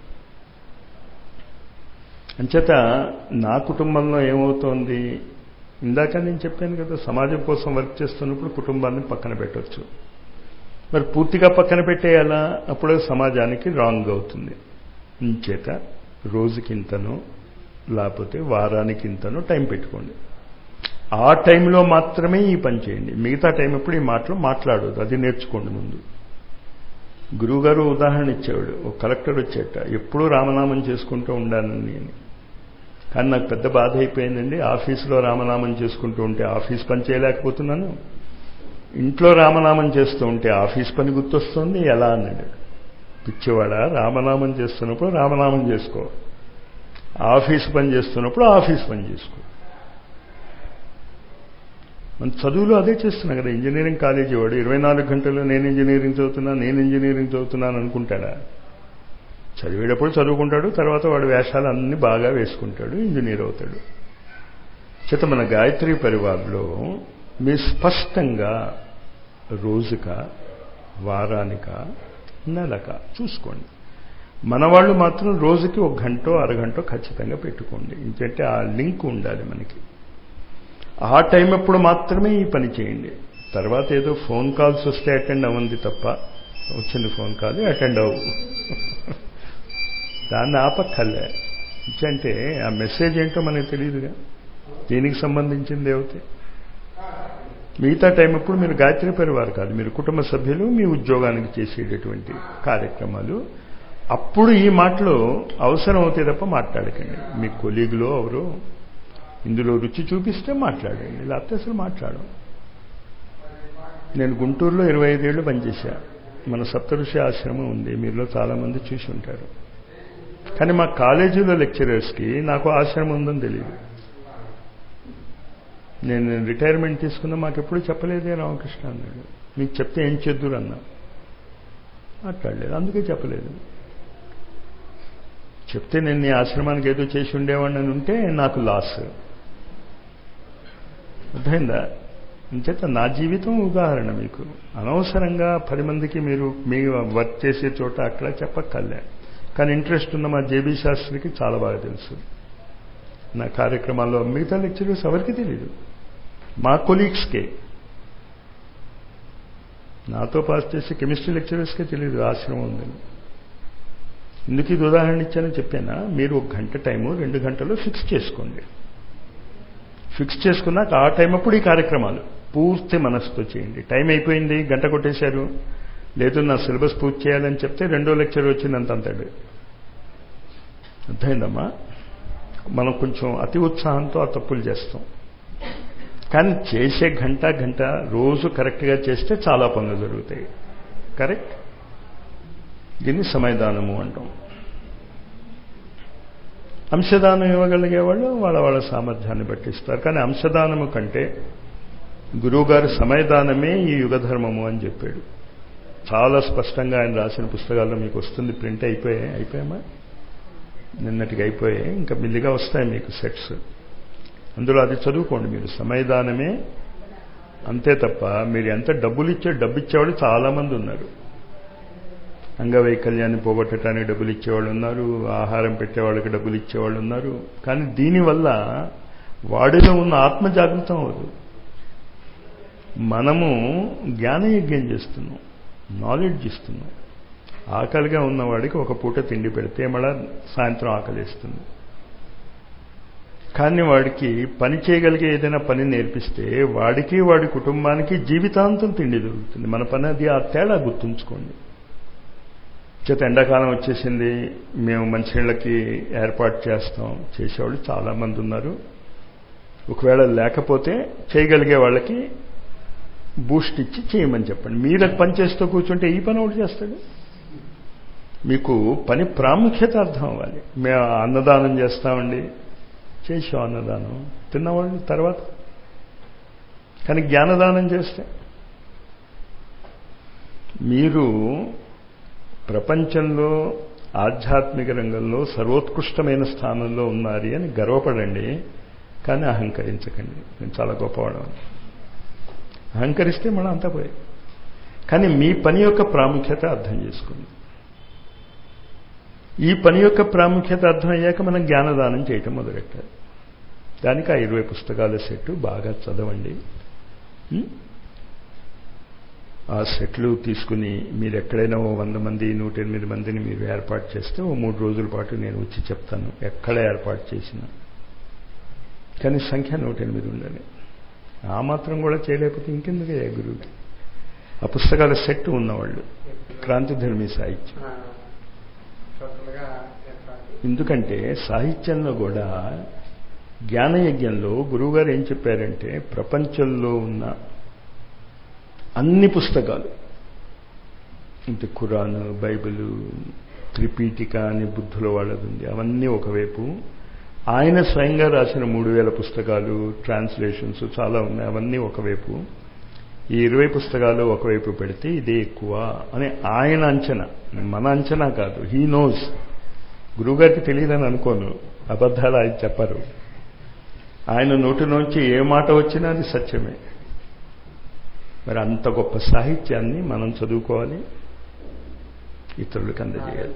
అంచేత నా కుటుంబంలో ఏమవుతోంది, ఇందాక నేను చెప్పాను కదా, సమాజం కోసం వర్క్ చేస్తున్నప్పుడు కుటుంబాన్ని పక్కన పెట్టవచ్చు. మరి పూర్తిగా పక్కన పెట్టేయాలా? అప్పుడు సమాజానికి రాంగ్ అవుతుంది. ఇంచేత రోజుకింతనో లేకపోతే వారానికి ఇంతనో టైం పెట్టుకోండి. ఆ టైంలో మాత్రమే ఈ పని చేయండి. మిగతా టైం ఎప్పుడు ఈ మాటలు మాట్లాడదు, అది నేర్చుకోండి ముందు. గురువుగారు ఉదాహరణ ఇచ్చేవాడు. ఒక కలెక్టర్ వచ్చేట, ఎప్పుడూ రామనామం చేసుకుంటూ ఉండాలని నేను. కానీ నాకు పెద్ద బాధ అయిపోయిందండి, ఆఫీసులో రామనామం చేసుకుంటూ ఉంటే ఆఫీస్ పని చేయలేకపోతున్నాను, ఇంట్లో రామనామం చేస్తూ ఉంటే ఆఫీస్ పని గుర్తొస్తుంది. ఎలా అన్నాడు, పిచ్చివాడ, రామనామం చేస్తున్నప్పుడు రామనామం చేసుకో, ఆఫీస్ పని చేస్తున్నప్పుడు ఆఫీస్ పని చేసుకో. మన చదువులో అదే చేస్తున్నా కదా. ఇంజనీరింగ్ కాలేజీ వాడు ఇరవై నాలుగు గంటల్లో నేను ఇంజనీరింగ్ చదువుతున్నా నేను ఇంజనీరింగ్ చదువుతున్నాను అనుకుంటాడా? చదివేటప్పుడు చదువుకుంటాడు, తర్వాత వాడు వేషాలు అన్నీ బాగా వేసుకుంటాడు, ఇంజనీర్ అవుతాడు. చేత మన గాయత్రి పరివార్లో మీరు స్పష్టంగా రోజుక, వారానిక, నెలక చూసుకోండి. మన వాళ్ళు మాత్రం రోజుకి ఒక గంటో అరగంటో ఖచ్చితంగా పెట్టుకోండి. ఎందుకంటే ఆ లింక్ ఉండాలి మనకి. ఆ టైం అప్పుడు మాత్రమే ఈ పని చేయండి. తర్వాత ఏదో ఫోన్ కాల్స్ వస్తే అటెండ్ అవ్వండి తప్ప, వచ్చింది ఫోన్ కాల్ అటెండ్ అవ్వు, దాన్ని ఆపక్కర్లే. అంటే ఆ మెసేజ్ ఏంటో మనకు తెలియదుగా, దీనికి సంబంధించింది ఏమిటి. మిగతా టైం అప్పుడు మీరు గాయత్రి పరివారు కాదు, మీరు కుటుంబ సభ్యులు, మీ ఉద్యోగానికి చేసేటటువంటి కార్యక్రమాలు. అప్పుడు ఈ మాటలు అవసరం అవుతాయి తప్ప మాట్లాడకండి. మీ కొలీగులో ఎవరు ఇందులో రుచి చూపిస్తే మాట్లాడండి, లేకపోతే అసలు మాట్లాడం. నేను గుంటూరులో ఇరవై ఐదేళ్లు పనిచేశా. మన సప్తఋషి ఆశ్రమం ఉంది, మీలో చాలామంది చూసి ఉంటారు. కానీ మా కాలేజీలో లెక్చరర్స్కి నాకు ఆశ్రమం ఉందని తెలియదు. నేను రిటైర్మెంట్ తీసుకున్నా, మాకు ఎప్పుడు చెప్పలేదే రామకృష్ణ అన్నాడు. మీకు చెప్తే ఏం చేద్దురు అన్నా, మాట్లాడలేదు, అందుకే చెప్పలేదు. చెప్తే నేను నీ ఆశ్రమానికి ఏదో చేసి ఉండేవాడిని అని ఉంటే నాకు లాస్. అర్థమైందా? అంచేత నా జీవితం ఉదాహరణ మీకు. అనవసరంగా పది మందికి మీరు మీ వర్క్ చేసే చోట అక్కడ చెప్పక్కర్లే. కానీ ఇంట్రెస్ట్ ఉన్న మా జేబీ శాస్త్రికి చాలా బాగా తెలుసు నా కార్యక్రమాల్లో. మిగతా లెక్చరర్స్ ఎవరికి తెలియదు, మా కొలీగ్స్కే. నాతో పాస్ చేసే కెమిస్ట్రీ లెక్చరర్స్కే తెలియదు ఆశ్రమం ఉందని. ఎందుకు ఇది ఉదాహరణ ఇచ్చానో చెప్పానా? మీరు ఒక గంట టైము రెండు గంటలు ఫిక్స్ చేసుకోండి. ఫిక్స్ చేసుకున్నాక ఆ టైం అప్పుడు ఈ కార్యక్రమాలు పూర్తి మనసుతో చేయండి. టైం అయిపోయింది, గంట కొట్టేశారు, లేదు నా సిలబస్ పూర్తి చేయాలని చెప్తే రెండో లెక్చర్ వచ్చిందంత అంతాడు. అర్థమైందమ్మా? మనం కొంచెం అతి ఉత్సాహంతో ఆ తప్పులు చేస్తాం. కానీ చేసే గంట గంట రోజు కరెక్ట్గా చేస్తే చాలా పనులు జరుగుతాయి. కరెక్ట్? దీన్ని సమయదానము అంటాం. అంశదానం ఇవ్వగలిగే వాళ్ళు వాళ్ళ వాళ్ళ సామర్థ్యాన్ని బట్టి ఇస్తారు. కానీ అంశదానము కంటే గురువుగారు సమయదానమే ఈ యుగధర్మము అని చెప్పాడు. చాలా స్పష్టంగా ఆయన రాసిన పుస్తకాల్లో మీకు వస్తుంది. ప్రింట్ అయిపోయాయి, అయిపోయామా నిన్నటికి అయిపోయాయి, ఇంకా మెల్లిగా వస్తాయి మీకు సెట్స్. అందులో అది చదువుకోండి మీరు. సమయదానమే అంతే తప్ప మీరు ఎంత డబ్బులు ఇచ్చే డబ్బు ఇచ్చేవాళ్ళు చాలామంది ఉన్నారు. అంగవైకల్యాన్ని పోగొట్టడానికి డబ్బులు ఇచ్చేవాళ్ళు ఉన్నారు, ఆహారం పెట్టేవాళ్ళకి డబ్బులు ఇచ్చేవాళ్ళు ఉన్నారు. కానీ దీనివల్ల వాడిలో ఉన్న ఆత్మ జాగృతం అవ్వదు. మనము జ్ఞానయజ్ఞం చేస్తున్నాం, నాలెడ్జ్ ఇస్తున్నాం. ఆకలిగా ఉన్నవాడికి ఒక పూట తిండి పెడితే మళ్ళా సాయంత్రం ఆకలిస్తుంది. కానీ వాడికి పని చేయగలిగే ఏదైనా పని నేర్పిస్తే వాడికి వాడి కుటుంబానికి జీవితాంతం తిండి దొరుకుతుంది. మన పని అది. ఆ తేడా గుర్తుంచుకోండి. చేత ఎండాకాలం వచ్చేసింది, మేము మంచినీళ్ళకి ఏర్పాటు చేస్తాం, చేసేవాళ్ళు చాలామంది ఉన్నారు. ఒకవేళ లేకపోతే చేయగలిగే వాళ్ళకి బూస్ట్ ఇచ్చి చేయమని చెప్పండి. మీరు పని చేస్తూ కూర్చుంటే ఈ పని ఒకటి చేస్తాడు. మీకు పని ప్రాముఖ్యత అర్థం అవ్వాలి. మేము అన్నదానం చేస్తామండి, చేసాం అన్నదానం, తిన్నవాళ్ళు తర్వాత. కానీ జ్ఞానదానం చేస్తే మీరు ప్రపంచంలో ఆధ్యాత్మిక రంగంలో సర్వోత్కృష్టమైన స్థానంలో ఉన్నారు అని గర్వపడండి. కానీ అహంకరించకండి, నేను చాలా గొప్పవాడు. అహంకరిస్తే మనం అంతా పోయి. కానీ మీ పని యొక్క ప్రాముఖ్యత అర్థం చేసుకోండి. ఈ పని యొక్క ప్రాముఖ్యత అర్థమయ్యాక మనం జ్ఞానదానం చేయటం మొదలెట్టాలి. దానికి ఆ ఇరవై పుస్తకాల సెట్టు బాగా చదవండి. ఆ సెట్లు తీసుకుని మీరు ఎక్కడైనా ఓ వంద మంది నూట ఎనిమిది మందిని మీరు ఏర్పాటు చేస్తే ఓ మూడు రోజుల పాటు నేను వచ్చి చెప్తాను ఎక్కడ ఏర్పాటు చేసినా. కానీ సంఖ్య నూట ఎనిమిది ఉండాలి. ఆ మాత్రం కూడా చేయలేకపోతే ఇంకెందుకే గురువుకి. ఆ పుస్తకాల సెట్ ఉన్నవాళ్ళు క్రాంతిధర్మి సాహిత్యం. ఎందుకంటే సాహిత్యంలో కూడా జ్ఞానయజ్ఞంలో గురువుగారు ఏం చెప్పారంటే ప్రపంచంలో ఉన్న అన్ని పుస్తకాలు, అంటే ఖురాన్, బైబిల్, త్రిపీఠిక అని బుద్ధుల వాళ్ళది ఉంది, అవన్నీ ఒకవైపు, ఆయన స్వయంగా రాసిన మూడు వేల పుస్తకాలు, ట్రాన్స్లేషన్స్ చాలా ఉన్నాయి, అవన్నీ ఒకవైపు, ఈ ఇరవై పుస్తకాలు ఒకవైపు పెడితే ఇదే ఎక్కువ అని ఆయన అంచనా. మన అంచనా కాదు. He knows. గురువుగారికి తెలియదని అనుకోను, అబద్ధాలు ఆయన చెప్పరు. ఆయన నోటి నుంచి ఏ మాట వచ్చినా అది సత్యమే. మరి అంత గొప్ప సాహిత్యాన్ని మనం చదువుకోవాలి, ఇతరులకు అందజేయాలి.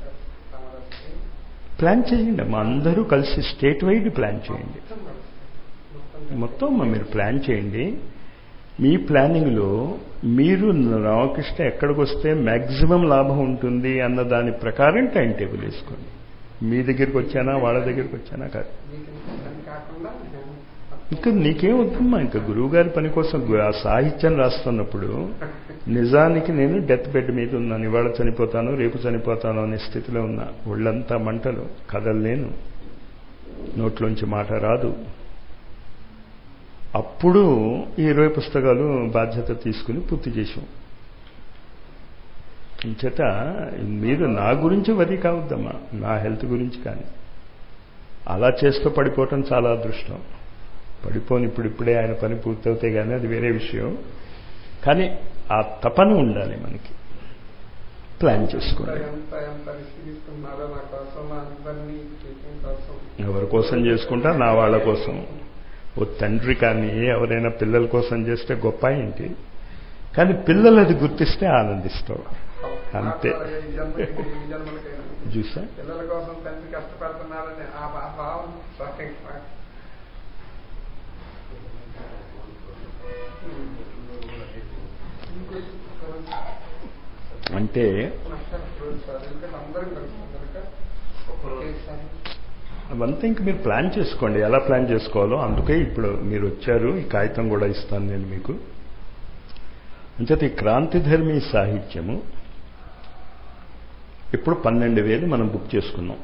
ప్లాన్ చేయండి అమ్మా, అందరూ కలిసి స్టేట్ వైడ్ ప్లాన్ చేయండి. మొత్తం మీరు ప్లాన్ చేయండి. మీ ప్లానింగ్లో మీరు రామకృష్ణ ఎక్కడికి వస్తే మ్యాక్సిమం లాభం ఉంటుంది అన్న దాని ప్రకారం టైం టేబుల్ వేసుకోండి. మీ దగ్గరికి వచ్చానా వాళ్ళ దగ్గరికి వచ్చానా కాదు. ఇంకా నీకేం వద్దమ్మా, ఇంకా గురువుగారి పని కోసం ఆ సాహిత్యం రాస్తున్నప్పుడు నిజానికి నేను డెత్ బెడ్ మీద ఉన్నాను, ఇవాళ చనిపోతాను రేపు చనిపోతాను అనే స్థితిలో ఉన్నా. ఒళ్ళంతా మంటలు, కదలలేను, నోట్లోంచి మాట రాదు. అప్పుడు ఈ ఇరవై పుస్తకాలు బాధ్యత తీసుకుని పూర్తి చేశాం. ఇంచేత మీరు నా గురించి వరి కావద్దమ్మా, నా హెల్త్ గురించి కానీ. అలా చేస్తూ పడిపోవటం చాలా అదృష్టం. పడిపోని ఇప్పుడు ఇప్పుడే ఆయన పని పూర్తవుతాయి కానీ అది వేరే విషయం. కానీ ఆ తపన ఉండాలి మనకి. ప్లాన్ చేసుకోండి. ఎవరి కోసం చేసుకుంటా? నా వాళ్ళ కోసం. ఓ తండ్రి కానీ ఎవరైనా పిల్లల కోసం చేస్తే గొప్ప ఏంటి, కానీ పిల్లలు అది గుర్తిస్తే ఆనందిస్తావు అంతే. చూసా అంటే అవంతా ఇంక మీరు ప్లాన్ చేసుకోండి, ఎలా ప్లాన్ చేసుకోవాలో. అందుకే ఇప్పుడు మీరు వచ్చారు, ఈ కాగితం కూడా ఇస్తాను నేను మీకు. అంచేత ఈ క్రాంతిధర్మి సాహిత్యము ఇప్పుడు పన్నెండు వేలు మనం బుక్ చేసుకున్నాం.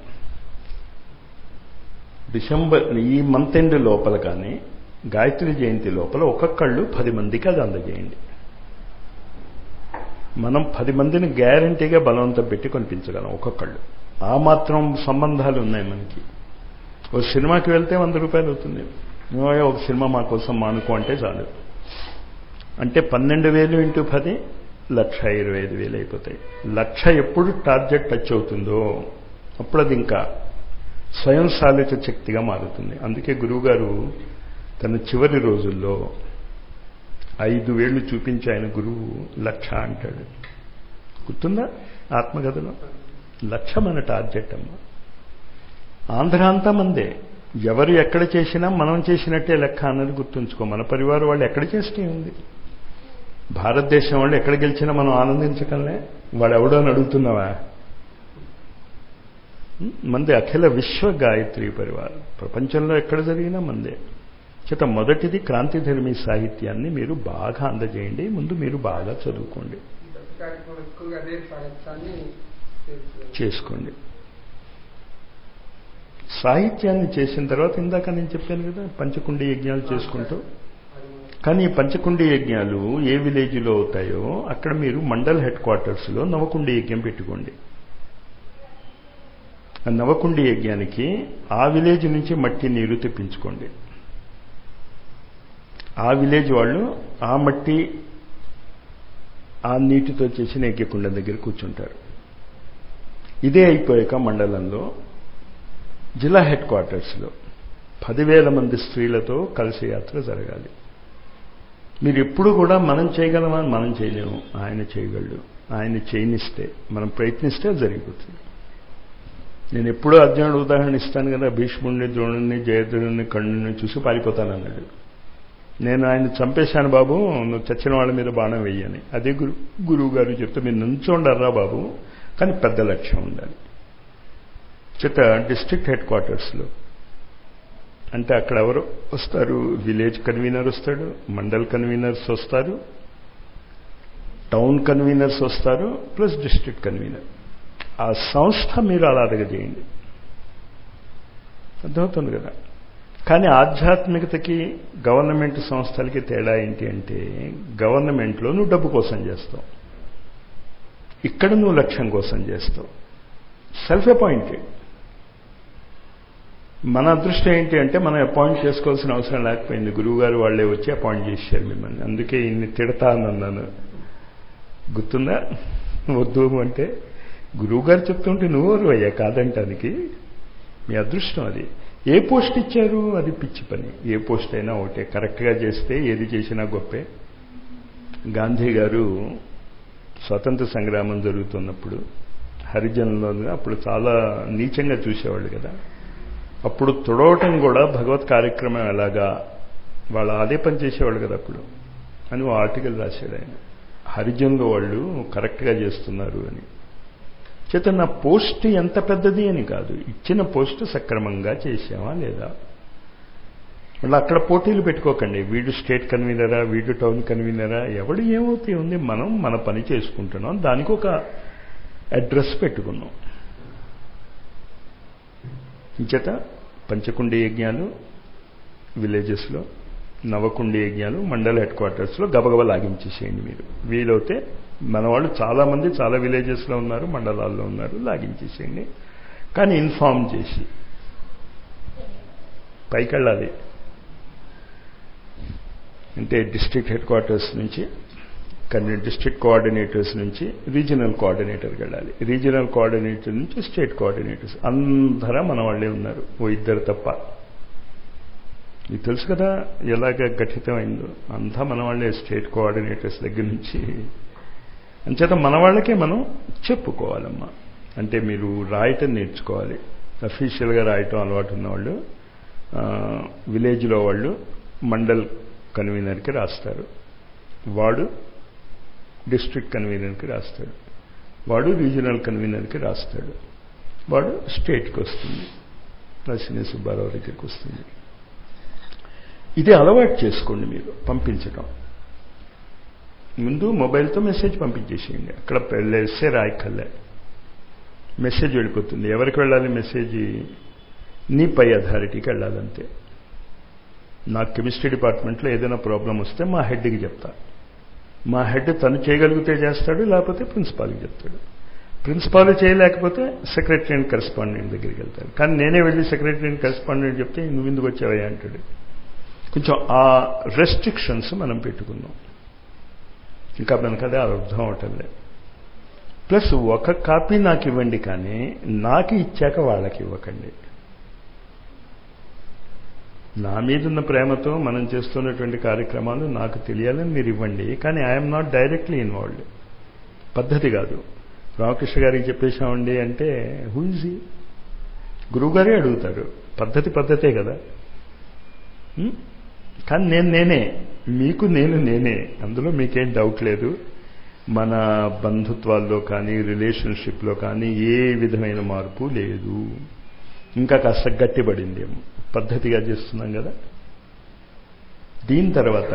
డిసెంబర్ ఈ మంత్ ఎండ్ లోపల కానీ గాయత్రి జయంతి లోపల ఒక్కొక్కళ్ళు పది మందికి అది అందజేయండి. మనం పది మందిని గ్యారంటీగా బలవంతం పెట్టి కొనిపించగలం ఒక్కొక్కళ్ళు. ఆ మాత్రం సంబంధాలు ఉన్నాయి మనకి. ఒక సినిమాకి వెళ్తే వంద రూపాయలు అవుతుంది, ఒక సినిమా మా కోసం మానుకో అంటే చాలు. అంటే పన్నెండు వేలు ఇంటూ పది లక్ష ఇరవై ఐదు వేలు అయిపోతాయి. లక్ష ఎప్పుడు టార్గెట్ టచ్ అవుతుందో అప్పుడు అది ఇంకా స్వయం సాధిత శక్తిగా మారుతుంది. అందుకే గురువుగారు తన చివరి రోజుల్లో ఐదు వేళ్లు చూపించి ఆయన గురువు లక్ష అంటాడు. గుర్తుందా ఆత్మకథలో? లక్ష మన టార్గెట్ అమ్మ. ఆంధ్ర అంతా మందే, ఎవరు ఎక్కడ చేసినా మనం చేసినట్టే లెక్క అన్నది గుర్తుంచుకో. మన పరివారం వాళ్ళు ఎక్కడ చేస్తే ఉంది, భారతదేశం వాళ్ళు ఎక్కడ గెలిచినా మనం ఆనందించకంలే. వాడు ఎవడో అని అడుగుతున్నావా? మంది అఖిల విశ్వ గాయత్రి పరివారం, ప్రపంచంలో ఎక్కడ జరిగినా మందే. చేత మొదటిది క్రాంతిధర్మి సాహిత్యాన్ని మీరు బాగా అందజేయండి. ముందు మీరు బాగా చదువుకోండి, చేసుకోండి. సాహిత్యాన్ని చేసిన తర్వాత ఇందాక నేను చెప్పాను కదా పంచకుండి యజ్ఞాలు చేసుకుంటూ. కానీ ఈ పంచకుండి యజ్ఞాలు ఏ విలేజ్లో అవుతాయో అక్కడ మీరు మండల్ హెడ్ క్వార్టర్స్లో నవకుండి యజ్ఞం పెట్టుకోండి. ఆ నవకుండి యజ్ఞానికి ఆ విలేజ్ నుంచి మట్టి నీరు తెప్పించుకోండి. ఆ విలేజ్ వాళ్ళు ఆ మట్టి ఆ నీటితో చేసిన యజ్ఞకుండం దగ్గర కూర్చుంటారు. ఇదే అయిపోయాక మండలంలో జిల్లా హెడ్ క్వార్టర్స్లో పదివేల మంది స్త్రీలతో కలిసి యాత్ర జరగాలి. మీరు ఎప్పుడు కూడా మనం చేయగలమా? మనం చేయలేము, ఆయన చేయగలడు. ఆయన చేయనిస్తే, మనం ప్రయత్నిస్తే జరిగిపోతుంది. నేను ఎప్పుడూ అర్జునుడు ఉదాహరణ ఇస్తాను కదా, భీష్ముడిని ద్రోణుడిని జయద్రుడిని కర్ణుడిని చూసి పారిపోతానన్నాడు. నేను ఆయన చంపేశాను బాబు, నువ్వు చచ్చిన వాళ్ళ మీద బాణం వెయ్యని. అదే గురు గురువు గారు చెప్తే మీరు నుంచోండర్రా బాబు, కానీ పెద్ద లక్ష్యం ఉండాలి. చేత డిస్ట్రిక్ట్ హెడ్ క్వార్టర్స్లో అంటే అక్కడ ఎవరు వస్తారు? విలేజ్ కన్వీనర్ వస్తాడు, మండల్ కన్వీనర్స్ వస్తారు, టౌన్ కన్వీనర్స్ వస్తారు, ప్లస్ డిస్ట్రిక్ట్ కన్వీనర్. ఆ సంస్థ మీరు అలా అడగజేయండి, అర్థమవుతుంది కదా. కానీ ఆధ్యాత్మికతకి గవర్నమెంట్ సంస్థలకి తేడా ఏంటి అంటే, గవర్నమెంట్లో నువ్వు డబ్బు కోసం చేస్తావు, ఇక్కడ నువ్వు లక్ష్యం కోసం చేస్తావు. Self appointed. మన అదృష్టం ఏంటి అంటే మనం అపాయింట్ చేసుకోవాల్సిన అవసరం లేకపోయింది, గురువుగారు వాళ్ళే వచ్చి అపాయింట్ చేశారు మిమ్మల్ని. అందుకే ఇన్ని తిడతానన్నాను, గుర్తుందా? వద్దు అంటే గురువుగారు చెప్తుంటే నువ్వు అయ్యా కాదంటానికి. మీ అదృష్టం అది. ఏ పోస్ట్ ఇచ్చారు అది పిచ్చి పని. ఏ పోస్ట్ అయినా ఒకటే, కరెక్ట్గా చేస్తే ఏది చేసినా గొప్పే. గాంధీ గారు స్వతంత్ర సంగ్రామం జరుగుతున్నప్పుడు హరిజనుల్లో అప్పుడు చాలా నీచంగా చూసేవాళ్ళు కదా. అప్పుడు తుడవటం కూడా భగవత్ కార్యక్రమం ఎలాగా, వాళ్ళు అదే పని చేసేవాళ్ళు కదా అప్పుడు అని ఓ ఆర్టికల్ రాశాడు ఆయన. హరిజనులు వాళ్ళు కరెక్ట్గా చేస్తున్నారు అని. చేత నా పోస్ట్ ఎంత పెద్దది అని కాదు, ఇచ్చిన పోస్ట్ సక్రమంగా చేసామా లేదా. మళ్ళీ అక్కడ పోటీలు పెట్టుకోకండి, వీడు స్టేట్ కన్వీనరా, వీడు టౌన్ కన్వీనరా, ఎవడు ఏమవుతే ఉంది, మనం మన పని చేసుకుంటున్నాం, దానికి ఒక అడ్రస్ పెట్టుకున్నాం. ఇంచేత పంచకుండి యజ్ఞాలు విలేజెస్లో, నవకుండి యజ్ఞాలు మండల హెడ్ క్వార్టర్స్లో గబగబా లాగించేసేయండి మీరు. వీలైతే మన వాళ్ళు చాలామంది చాలా విలేజెస్లో ఉన్నారు, మండలాల్లో ఉన్నారు, లాగించేసేయండి. కానీ ఇన్ఫార్మ్ చేసి పైకి వెళ్ళాలి. అంటే డిస్ట్రిక్ట్ హెడ్ క్వార్టర్స్ నుంచి, కానీ డిస్ట్రిక్ట్ కోఆర్డినేటర్స్ నుంచి రీజనల్ కోఆర్డినేటర్కి వెళ్ళాలి, రీజనల్ కోఆర్డినేటర్ నుంచి స్టేట్ కోఆర్డినేటర్స్. అందరూ మన వాళ్ళే ఉన్నారు, ఓ ఇద్దరు తప్ప. మీకు తెలుసు కదా ఎలాగ గఠితమైందో, అంతా మన వాళ్ళే, స్టేట్ కోఆర్డినేటర్స్ దగ్గర నుంచి. అంచేత మన వాళ్ళకే మనం చెప్పుకోవాలమ్మా. అంటే మీరు రాయటం నేర్చుకోవాలి, అఫీషియల్గా రాయటం అలవాటు ఉన్నవాళ్ళు విలేజ్లో వాళ్ళు మండల్ కన్వీనర్కి రాస్తారు, వాడు డిస్ట్రిక్ట్ కన్వీనర్కి రాస్తాడు, వాడు రీజనల్ కన్వీనర్కి రాస్తాడు, వాడు స్టేట్కి వస్తుంది, నరసింహ సుబ్బారావు దగ్గరికి వస్తుంది. ఇది అలవాటు చేసుకోండి మీరు పంపించడం. ముందు మొబైల్తో మెసేజ్ పంపించేసేయండి, అక్కడ వెళ్ళేస్తే రాయకల్లే మెసేజ్ వెళ్ళిపోతుంది. ఎవరికి వెళ్ళాలి మెసేజ్? నీ పై అథారిటీకి వెళ్ళాలంతే. నాకు కెమిస్ట్రీ డిపార్ట్మెంట్లో ఏదైనా ప్రాబ్లం వస్తే మా హెడ్కి చెప్తా, మా హెడ్ తను చేయగలిగితే చేస్తాడు, లేకపోతే ప్రిన్సిపాల్కి చెప్తాడు. ప్రిన్సిపాల్ చేయలేకపోతే సెక్రటరీ అండ్ కరెస్పాండెంట్ దగ్గరికి వెళ్తాడు. కానీ నేనే వెళ్ళి సెక్రటరీ అండ్ కరెస్పాండెంట్ చెప్తే నువ్వు ఎందుకు వచ్చావయ్యా అంటాడు. కొంచెం ఆ రెస్ట్రిక్షన్స్ మనం పెట్టుకున్నాం, ఇంకా మనకు అదే అర్థం అవటంలే. ప్లస్ ఒక కాపీ నాకు ఇవ్వండి, కానీ నాకు ఇచ్చాక వాళ్ళకి ఇవ్వకండి. నా మీదున్న ప్రేమతో మనం చేస్తున్నటువంటి కార్యక్రమాలు నాకు తెలియాలని మీరు ఇవ్వండి, కానీ ఐఎమ్ నాట్ డైరెక్ట్లీ ఇన్వాల్వ్డ్. పద్ధతి కాదు. రామకృష్ణ గారికి చెప్పేశామండి అంటే హూ ఈజ్ హీ? గురువుగారే అడుగుతారు. పద్ధతి పద్ధతే కదా. కానీ నేను నేనే, మీకు నేను నేనే, అందులో మీకేం డౌట్ లేదు. మన బంధుత్వాల్లో కానీ రిలేషన్షిప్లో కానీ ఏ విధమైన మార్పు లేదు. ఇంకా కాస్త గట్టిపడిందేమో, పద్ధతిగా చేస్తున్నాం కదా. దీని తర్వాత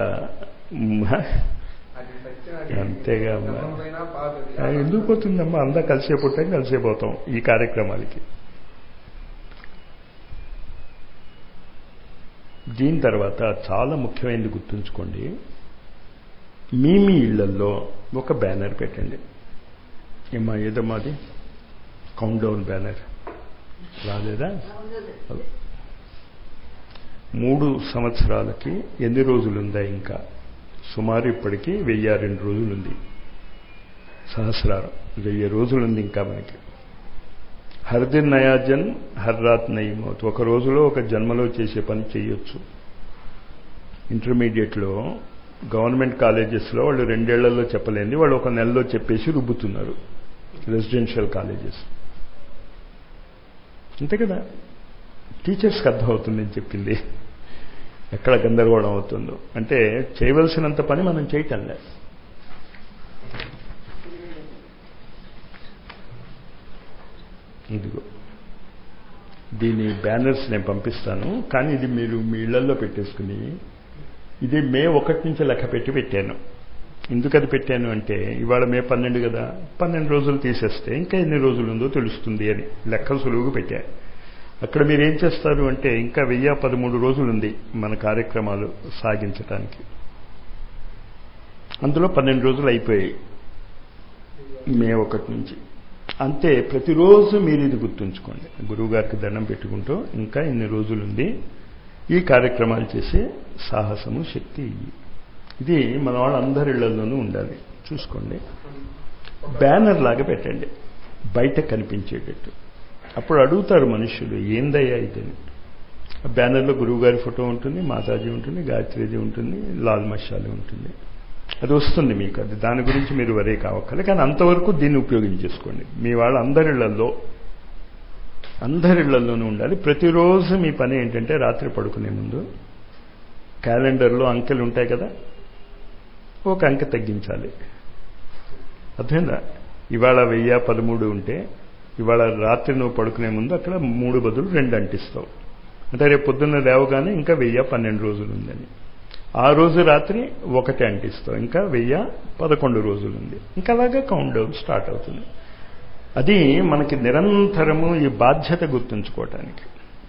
అంతేగా ఎందుకు పోతుందమ్మా, అందా కలిసే పుట్టాం కలిసే పోతాం ఈ కార్యక్రమాలకి. దీని తర్వాత చాలా ముఖ్యమైనది గుర్తుంచుకోండి, మీ మీ ఇళ్లల్లో ఒక బ్యానర్ పెట్టండి. ఏమా ఏదమ్మా అది కౌంట్ డౌన్ బ్యానర్ రాలేదా? మూడు సంవత్సరాలకి ఎన్ని రోజులుందా? ఇంకా సుమారు ఇప్పటికీ వెయ్యి రెండు రోజులుంది. సహస్రారం వెయ్యి రోజులుంది ఇంకా మనకి. హర్ దిన్ నయా జన్ హర్ రాత్ నయీ మౌత్. ఒక రోజులో ఒక జన్మలో చేసే పని చేయొచ్చు. ఇంటర్మీడియట్లో గవర్నమెంట్ కాలేజెస్లో వాళ్ళు రెండేళ్లలో చెప్పలేంది వాళ్ళు ఒక నెలలో చెప్పేసి రుబ్బుతున్నారు, రెసిడెన్షియల్ కాలేజెస్. అంతే కదా, టీచర్స్కి అర్థం అవుతుంది అని చెప్పింది. ఎక్కడ గందరగోళం అవుతుందో అంటే చేయవలసినంత పని మనం చేయటంలే. ఇదిగో దీని బ్యానర్స్ నేను పంపిస్తాను, కానీ ఇది మీరు మీ ఇళ్లలో పెట్టేసుకుని, ఇది మే ఒకటి నుంచి లెక్క పెట్టి పెట్టాను. ఎందుకు అది పెట్టాను అంటే ఇవాళ మే పన్నెండు కదా, పన్నెండు రోజులు తీసేస్తే ఇంకా ఎన్ని రోజులు ఉందో తెలుస్తుంది అని లెక్కలు సులువుగా పెట్టాను. అక్కడ మీరు ఏం చేస్తారు అంటే ఇంకా వెయ్యి పదమూడు రోజులు ఉంది మన కార్యక్రమాలు సాగించటానికి. అందులో పన్నెండు రోజులు అయిపోయాయి మే ఒకటి నుంచి. అంతే, ప్రతిరోజు మీరు ఇది గుర్తుంచుకోండి. గురువుగారికి దండం పెట్టుకుంటూ ఇంకా ఇన్ని రోజులుంది, ఈ కార్యక్రమాలు చేసే సాహసము శక్తి. ఇది మన వాళ్ళందరి ఇళ్లలోనూ ఉండాలి. చూసుకోండి, బ్యానర్ లాగా పెట్టండి బయట కనిపించేటట్టు. అప్పుడు అడుగుతారు మనుషులు ఏందయ్యా ఇదని. బ్యానర్లో గురువుగారి ఫోటో ఉంటుంది, మాతాజీ ఉంటుంది, గాయత్రీజీ ఉంటుంది, లాల్ మషాలి ఉంటుంది. అది వస్తుంది మీకు. అది దాని గురించి మీరు వరే కావక్కర్లే. కానీ అంతవరకు దీన్ని ఉపయోగించేసుకోండి. మీ వాళ్ళ అందరిళ్లలో అందరిళ్లలోనూ ఉండాలి. ప్రతిరోజు మీ పని ఏంటంటే రాత్రి పడుకునే ముందు క్యాలెండర్లో అంకెలు ఉంటాయి కదా, ఒక అంకె తగ్గించాలి. అర్థమైందా? ఇవాళ వెయ్యి పదమూడు ఉంటే ఇవాళ రాత్రి నువ్వు పడుకునే ముందు అక్కడ మూడు బదులు రెండు అంటిస్తావు. అంటే రేపు పొద్దున్న లేవగానే ఇంకా వెయ్యి పన్నెండు రోజులు ఉందని. ఆ రోజు రాత్రి ఒకటి అంటిస్తావు, ఇంకా వెయ్యి పదకొండు రోజులు ఉంది. ఇంకా అలాగే కౌంట్ డౌన్ స్టార్ట్ అవుతుంది. అది మనకి నిరంతరము ఈ బాధ్యత గుర్తుంచుకోవటానికి.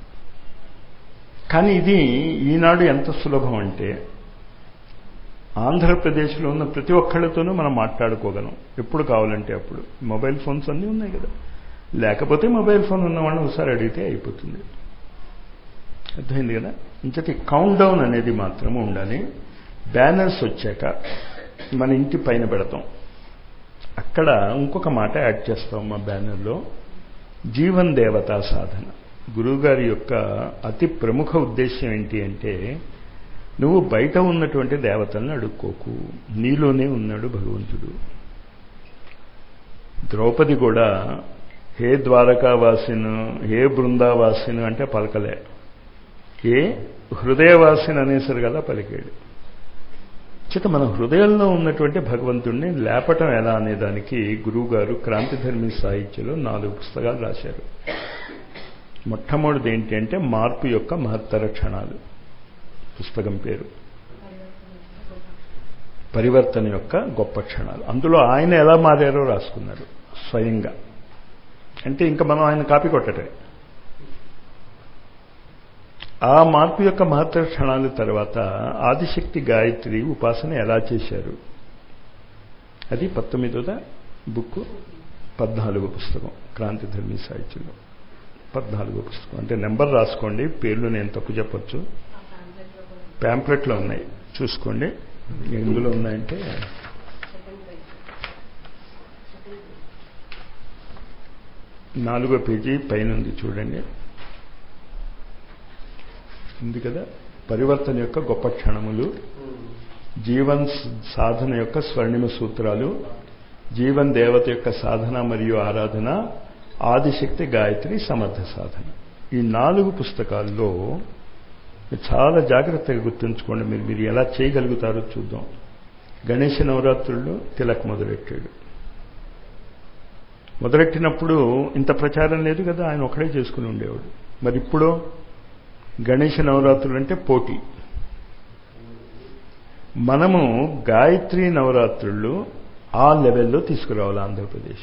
కానీ ఇది ఈనాడు ఎంత సులభం అంటే ఆంధ్రప్రదేశ్లో ఉన్న ప్రతి ఒక్కళ్ళతోనూ మనం మాట్లాడుకోగలం ఎప్పుడు కావాలంటే అప్పుడు. మొబైల్ ఫోన్స్ అన్నీ ఉన్నాయి కదా, లేకపోతే మొబైల్ ఫోన్ ఉన్న వాళ్ళని ఒకసారి అడిగితే అయిపోతుంది. అర్థమైంది కదా? ఇంతటి కౌంట్ డౌన్ అనేది మాత్రము ఉండాలి. బ్యానర్స్ వచ్చాక మన ఇంటి పైన పెడతాం, అక్కడ ఇంకొక మాట యాడ్ చేస్తాం మా బ్యానర్లో, జీవన్ దేవతా సాధన. గురువుగారి యొక్క అతి ప్రముఖ ఉద్దేశం ఏంటి అంటే నువ్వు బయట ఉన్నటువంటి దేవతలను అడుక్కోకు, నీలోనే ఉన్నాడు భగవంతుడు. ద్రౌపది కూడా హే ద్వారకావాసిను హే బృందావాసిను అంటే పలకలే, ఏ హృదయవాసిని అనేసరి కదా పలికాడు. చేత మన హృదయంలో ఉన్నటువంటి భగవంతుడిని లేపటం ఎలా అనేదానికి గురువుగారు క్రాంతిధర్మి సాహిత్యంలో నాలుగు పుస్తకాలు రాశారు. మొట్టమొదటిది ఏంటి అంటే మార్పు యొక్క మహత్తర క్షణాలు, పుస్తకం పేరు. పరివర్తన యొక్క గొప్ప క్షణాలు. అందులో ఆయన ఎలా మారారో రాసుకున్నారు స్వయంగా. అంటే ఇంకా మనం ఆయన కాపీ కొట్టటే. ఆ మార్పు యొక్క మహత్తర క్షణాల తర్వాత ఆదిశక్తి గాయత్రి ఉపాసన ఎలా చేశారు, అది పంతొమ్మిదవ బుక్, పద్నాలుగో పుస్తకం క్రాంతిధర్మి సాహిత్యంలో. పద్నాలుగో పుస్తకం అంటే నెంబర్ రాసుకోండి, పేర్లు నేను తప్పు చెప్పచ్చు. ప్యాంప్లెట్లో ఉన్నాయి, చూసుకోండి. ఎందులో ఉన్నాయంటే నాలుగో పేజీ పైన ఉంది చూడండి, ఉంది కదా. పరివర్తన యొక్క గొప్ప క్షణములు, జీవన్ సాధన యొక్క స్వర్ణిమ సూత్రాలు, జీవన్ దేవత యొక్క సాధన మరియు ఆరాధన, ఆదిశక్తి గాయత్రి సమర్థ సాధన. ఈ నాలుగు పుస్తకాల్లో చాలా జాగ్రత్తగా గుర్తుంచుకోండి. మీరు మీరు ఎలా చేయగలుగుతారో చూద్దాం. గణేష నవరాత్రుల్లో తిలక్ మొదలెట్టాడు. మొదలెట్టినప్పుడు ఇంత ప్రచారం లేదు కదా, ఆయన ఒకడే చేసుకుని ఉండేవాడు. మరి ఇప్పుడు గణేష నవరాత్రులు అంటే పోటీ. మనము గాయత్రి నవరాత్రులు ఆ లెవెల్లో తీసుకురావాలి ఆంధ్రప్రదేశ్.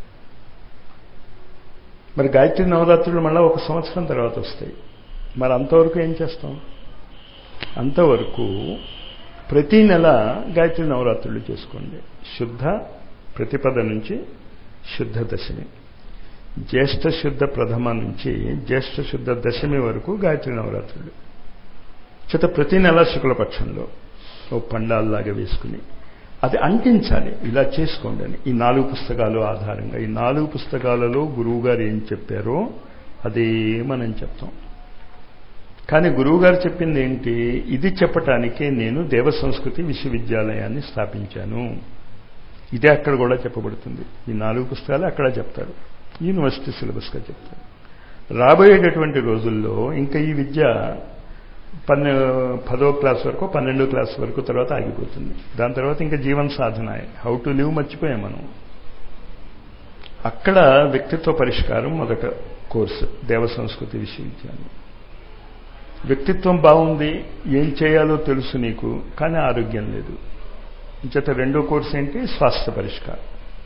మరి గాయత్రి నవరాత్రులు మళ్ళీ ఒక సంవత్సరం తర్వాత వస్తాయి. మరి అంతవరకు ఏం చేస్తాం? అంతవరకు ప్రతి నెల గాయత్రి నవరాత్రులు చేసుకోండి. శుద్ధ ప్రతిపద నుంచి శుద్ధ దశమి, జ్యేష్ఠ శుద్ధ ప్రథమ నుంచి జ్యేష్ఠ శుద్ధ దశమి వరకు గాయత్రి నవరాత్రులు. చేత ప్రతి నెల శుక్లపక్షంలో ఓ పండాల్లాగా వేసుకుని అది అంటించాలి. ఇలా చేసుకోండి అని ఈ నాలుగు పుస్తకాలు ఆధారంగా. ఈ నాలుగు పుస్తకాలలో గురువుగారు ఏం చెప్పారో అదే మనం చెప్తాం. కానీ గురువుగారు చెప్పింది ఏంటి? ఇది చెప్పటానికే నేను దేవ సంస్కృతి విశ్వవిద్యాలయాన్ని స్థాపించాను. ఇదే అక్కడ కూడా చెప్పబడుతుంది. ఈ నాలుగు పుస్తకాలు అక్కడ చెప్తారు, యూనివర్సిటీ సిలబస్గా చెప్తారు. రాబోయేటటువంటి రోజుల్లో ఇంకా ఈ విద్య పన్నె పదో క్లాస్ వరకు పన్నెండో క్లాస్ వరకు తర్వాత ఆగిపోతుంది. దాని తర్వాత ఇంకా జీవన సాధన, హౌ టు లివ్ మర్చిపోయాం మనం. అక్కడ వ్యక్తిత్వ పరిష్కారం మొదట కోర్సు దేవ సంస్కృతి విశ్వవిద్యాలయం. వ్యక్తిత్వం బాగుంది, ఏం చేయాలో తెలుసు నీకు, కానీ ఆరోగ్యం లేదు. ఇంచేత రెండో కోర్సు ఏంటి? స్వాస్థ్య పరిష్కారం.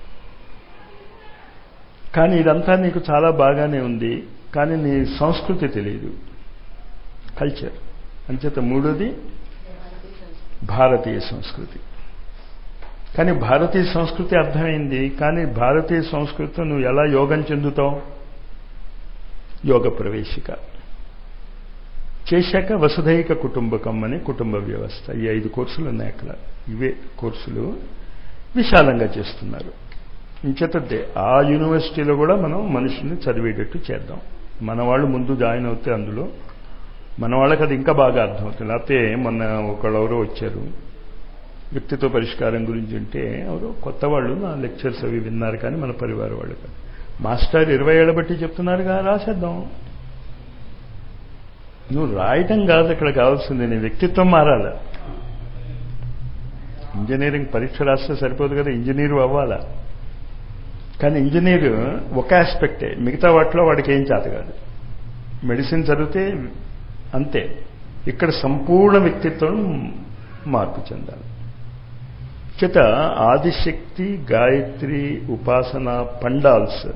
కానీ ఇదంతా నీకు చాలా బాగానే ఉంది, కానీ నీ సంస్కృతి తెలియదు, కల్చర్. అంచేత మూడోది భారతీయ సంస్కృతి. కానీ భారతీయ సంస్కృతి అర్థమైంది, కానీ భారతీయ సంస్కృతితో నువ్వు ఎలా యోగం చెందుతావు? యోగ ప్రవేశిక చేశాక వసుధైక కుటుంబకం అనే కుటుంబ వ్యవస్థ. ఈ ఐదు కోర్సులు ఉన్నాయి అక్కడ. ఇవే కోర్సులు విశాలంగా చేస్తున్నారు. ఇంచేత ఆ యూనివర్సిటీలో కూడా మనం మనుషుల్ని చదివేటట్టు చేద్దాం. మన వాళ్ళు ముందు జాయిన్ అవుతే అందులో మన వాళ్ళకి అది ఇంకా బాగా అర్థమవుతుంది. లేకపోతే మొన్న ఒకళ్ళెవరో వచ్చారు, వ్యక్తిత్వ పరిష్కారం గురించి ఉంటే ఎవరో కొత్త వాళ్ళు నా లెక్చర్స్ అవి విన్నారు కానీ మన పరివార వాళ్ళు కాదు. మాస్టర్ ఇరవై ఏళ్ళ బట్టి చెప్తున్నారుగా, రాసేద్దాం. నువ్వు రాయటం కాదు అక్కడ కావాల్సింది, నీ వ్యక్తిత్వం మారాల. ఇంజనీరింగ్ పరీక్ష రాస్తే సరిపోదు కదా, ఇంజనీరు అవ్వాలా. కానీ ఇంజనీరు ఒక ఆస్పెక్టే, మిగతా వాటిలో వాడికి ఏం చేత కాదు. మెడిసిన్ చదివితే అంతే. ఇక్కడ సంపూర్ణ వ్యక్తిత్వం మార్పు చెందాలి. చేత ఆదిశక్తి, గాయత్రి ఉపాసన, పండాల్స్,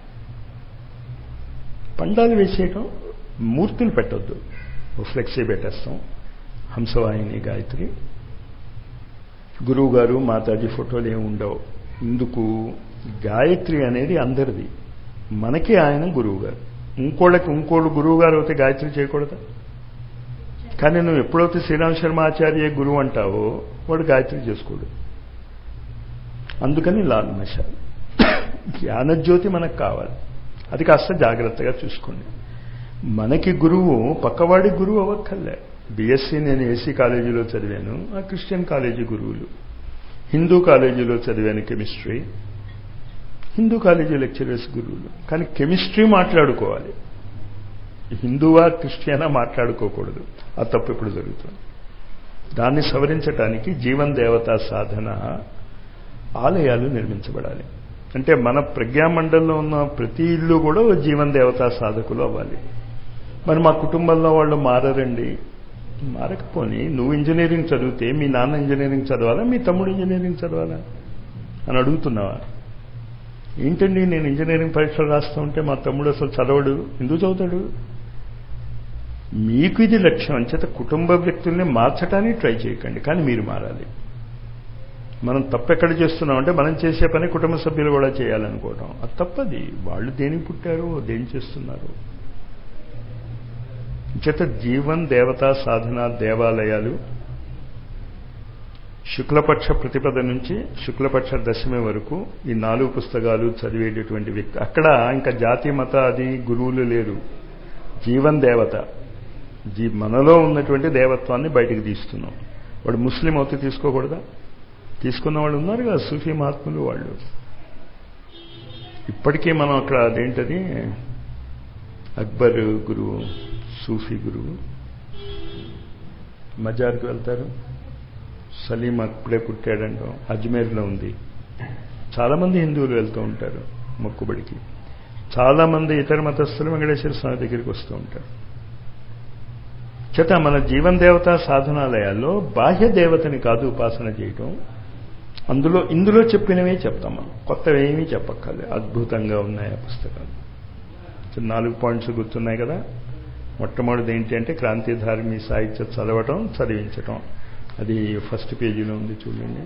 పండాలు వేసేయటం, మూర్తులు పెట్టొద్దు. ఫ్లెక్సీ పెట్టేస్తాం, హంసవాహిని గాయత్రి, గురువు గారు మాతాజీ ఫోటోలు ఏమి ఉండవు. ఇందుకు గాయత్రి అనేది అందరిది, మనకి ఆయన గురువు గారు. ఇంకోళ్ళకి ఇంకోళ్ళు గురువు గారు అయితే గాయత్రి చేయకూడదా? కానీ నువ్వు ఎప్పుడైతే శ్రీరామ్ శర్మ ఆచార్య గురువు అంటావో వాడు గాయత్రి చేసుకోడు. అందుకని లాల్ మషాల్ జ్ఞానజ్యోతి మనకు కావాలి. అది కాస్త జాగ్రత్తగా చూసుకోండి. మనకి గురువు పక్కవాడి గురువు అవ్వక్కర్లే. బిఎస్సీ నేను ఏసీ కాలేజీలో చదివాను, ఆ క్రిస్టియన్ కాలేజీ గురువులు. హిందూ కాలేజీలో చదివాను కెమిస్ట్రీ, హిందూ కాలేజీ లెక్చరర్స్ గురువులు. కానీ కెమిస్ట్రీ మాట్లాడుకోవాలి, హిందువా క్రిస్టియనా మాట్లాడుకోకూడదు. ఆ తప్పు ఇప్పుడు జరుగుతుంది. దాన్ని సవరించడానికి జీవన్ దేవతా సాధన ఆలయాలు నిర్మించబడాలి. అంటే మన ప్రజ్ఞామండలంలో ఉన్న ప్రతి ఇల్లు కూడా జీవన్ దేవతా సాధకులు అవ్వాలి. మరి మా కుటుంబంలో వాళ్ళు మారరండి, మారకపోని నువ్వు ఇంజనీరింగ్ చదివితే మీ నాన్న ఇంజనీరింగ్ చదవాలా, మీ తమ్ముడు ఇంజనీరింగ్ చదవాలా అని అడుగుతున్నావా? ఏంటండి నేను ఇంజనీరింగ్ పరీక్షలు రాస్తూ ఉంటే మా తమ్ముడు అసలు చదవడు, ఎందుకు చదువుతాడు? మీకు ఇది లక్ష్యం అంచేత కుటుంబ వ్యక్తుల్ని మార్చడానికి ట్రై చేయకండి, కానీ మీరు మారాలి. మనం తప్పెక్కడ చేస్తున్నామంటే మనం చేసే పని కుటుంబ సభ్యులు కూడా చేయాలనుకోవటం, అది తప్పది. వాళ్ళు దేనికి పుట్టారో దేని చేస్తున్నారు. చేత జీవన్ దేవతా సాధన దేవాలయాలు శుక్లపక్ష ప్రతిపద నుంచి శుక్లపక్ష దశమి వరకు ఈ నాలుగు పుస్తకాలు చదివేటటువంటి వ్యక్తి. అక్కడ ఇంకా జాతి మత అది గురువులు లేరు. జీవన్ దేవత, జీ మనలో ఉన్నటువంటి దేవత్వాన్ని బయటికి తీస్తున్నాం. వాడు ముస్లిం అవుతే తీసుకోకూడదా? తీసుకున్న వాళ్ళు ఉన్నారు కదా సూఫీ మహాత్ములు. వాళ్ళు ఇప్పటికీ మనం అక్కడ అదేంటది అక్బర్ గురువు, సూఫీ గురువు, మజార్కి వెళ్తారు. సలీం అప్పుడే పుట్టాడంటాం, అజ్మేర్లో ఉంది. చాలామంది హిందువులు వెళ్తూ ఉంటారు మొక్కుబడికి. చాలామంది ఇతర మతస్థులు వెంకటేశ్వర స్వామి దగ్గరికి వస్తూ ఉంటారు. చేత మన జీవన్ దేవతా సాధనాలయాల్లో బాహ్య దేవతని కాదు ఉపాసన చేయటం. అందులో ఇందులో చెప్పినవే చెప్తాం మనం, కొత్తవేమీ చెప్పక్కర్లేదు. అద్భుతంగా ఉన్నాయి ఆ పుస్తకాలు. నాలుగు పాయింట్స్ గుర్తున్నాయి కదా. మొట్టమొదటిది ఏంటి అంటే క్రాంతిధార్మి సాహిత్య చదవటం, చదివించటం. అది ఫస్ట్ పేజీలో ఉంది చూడండి.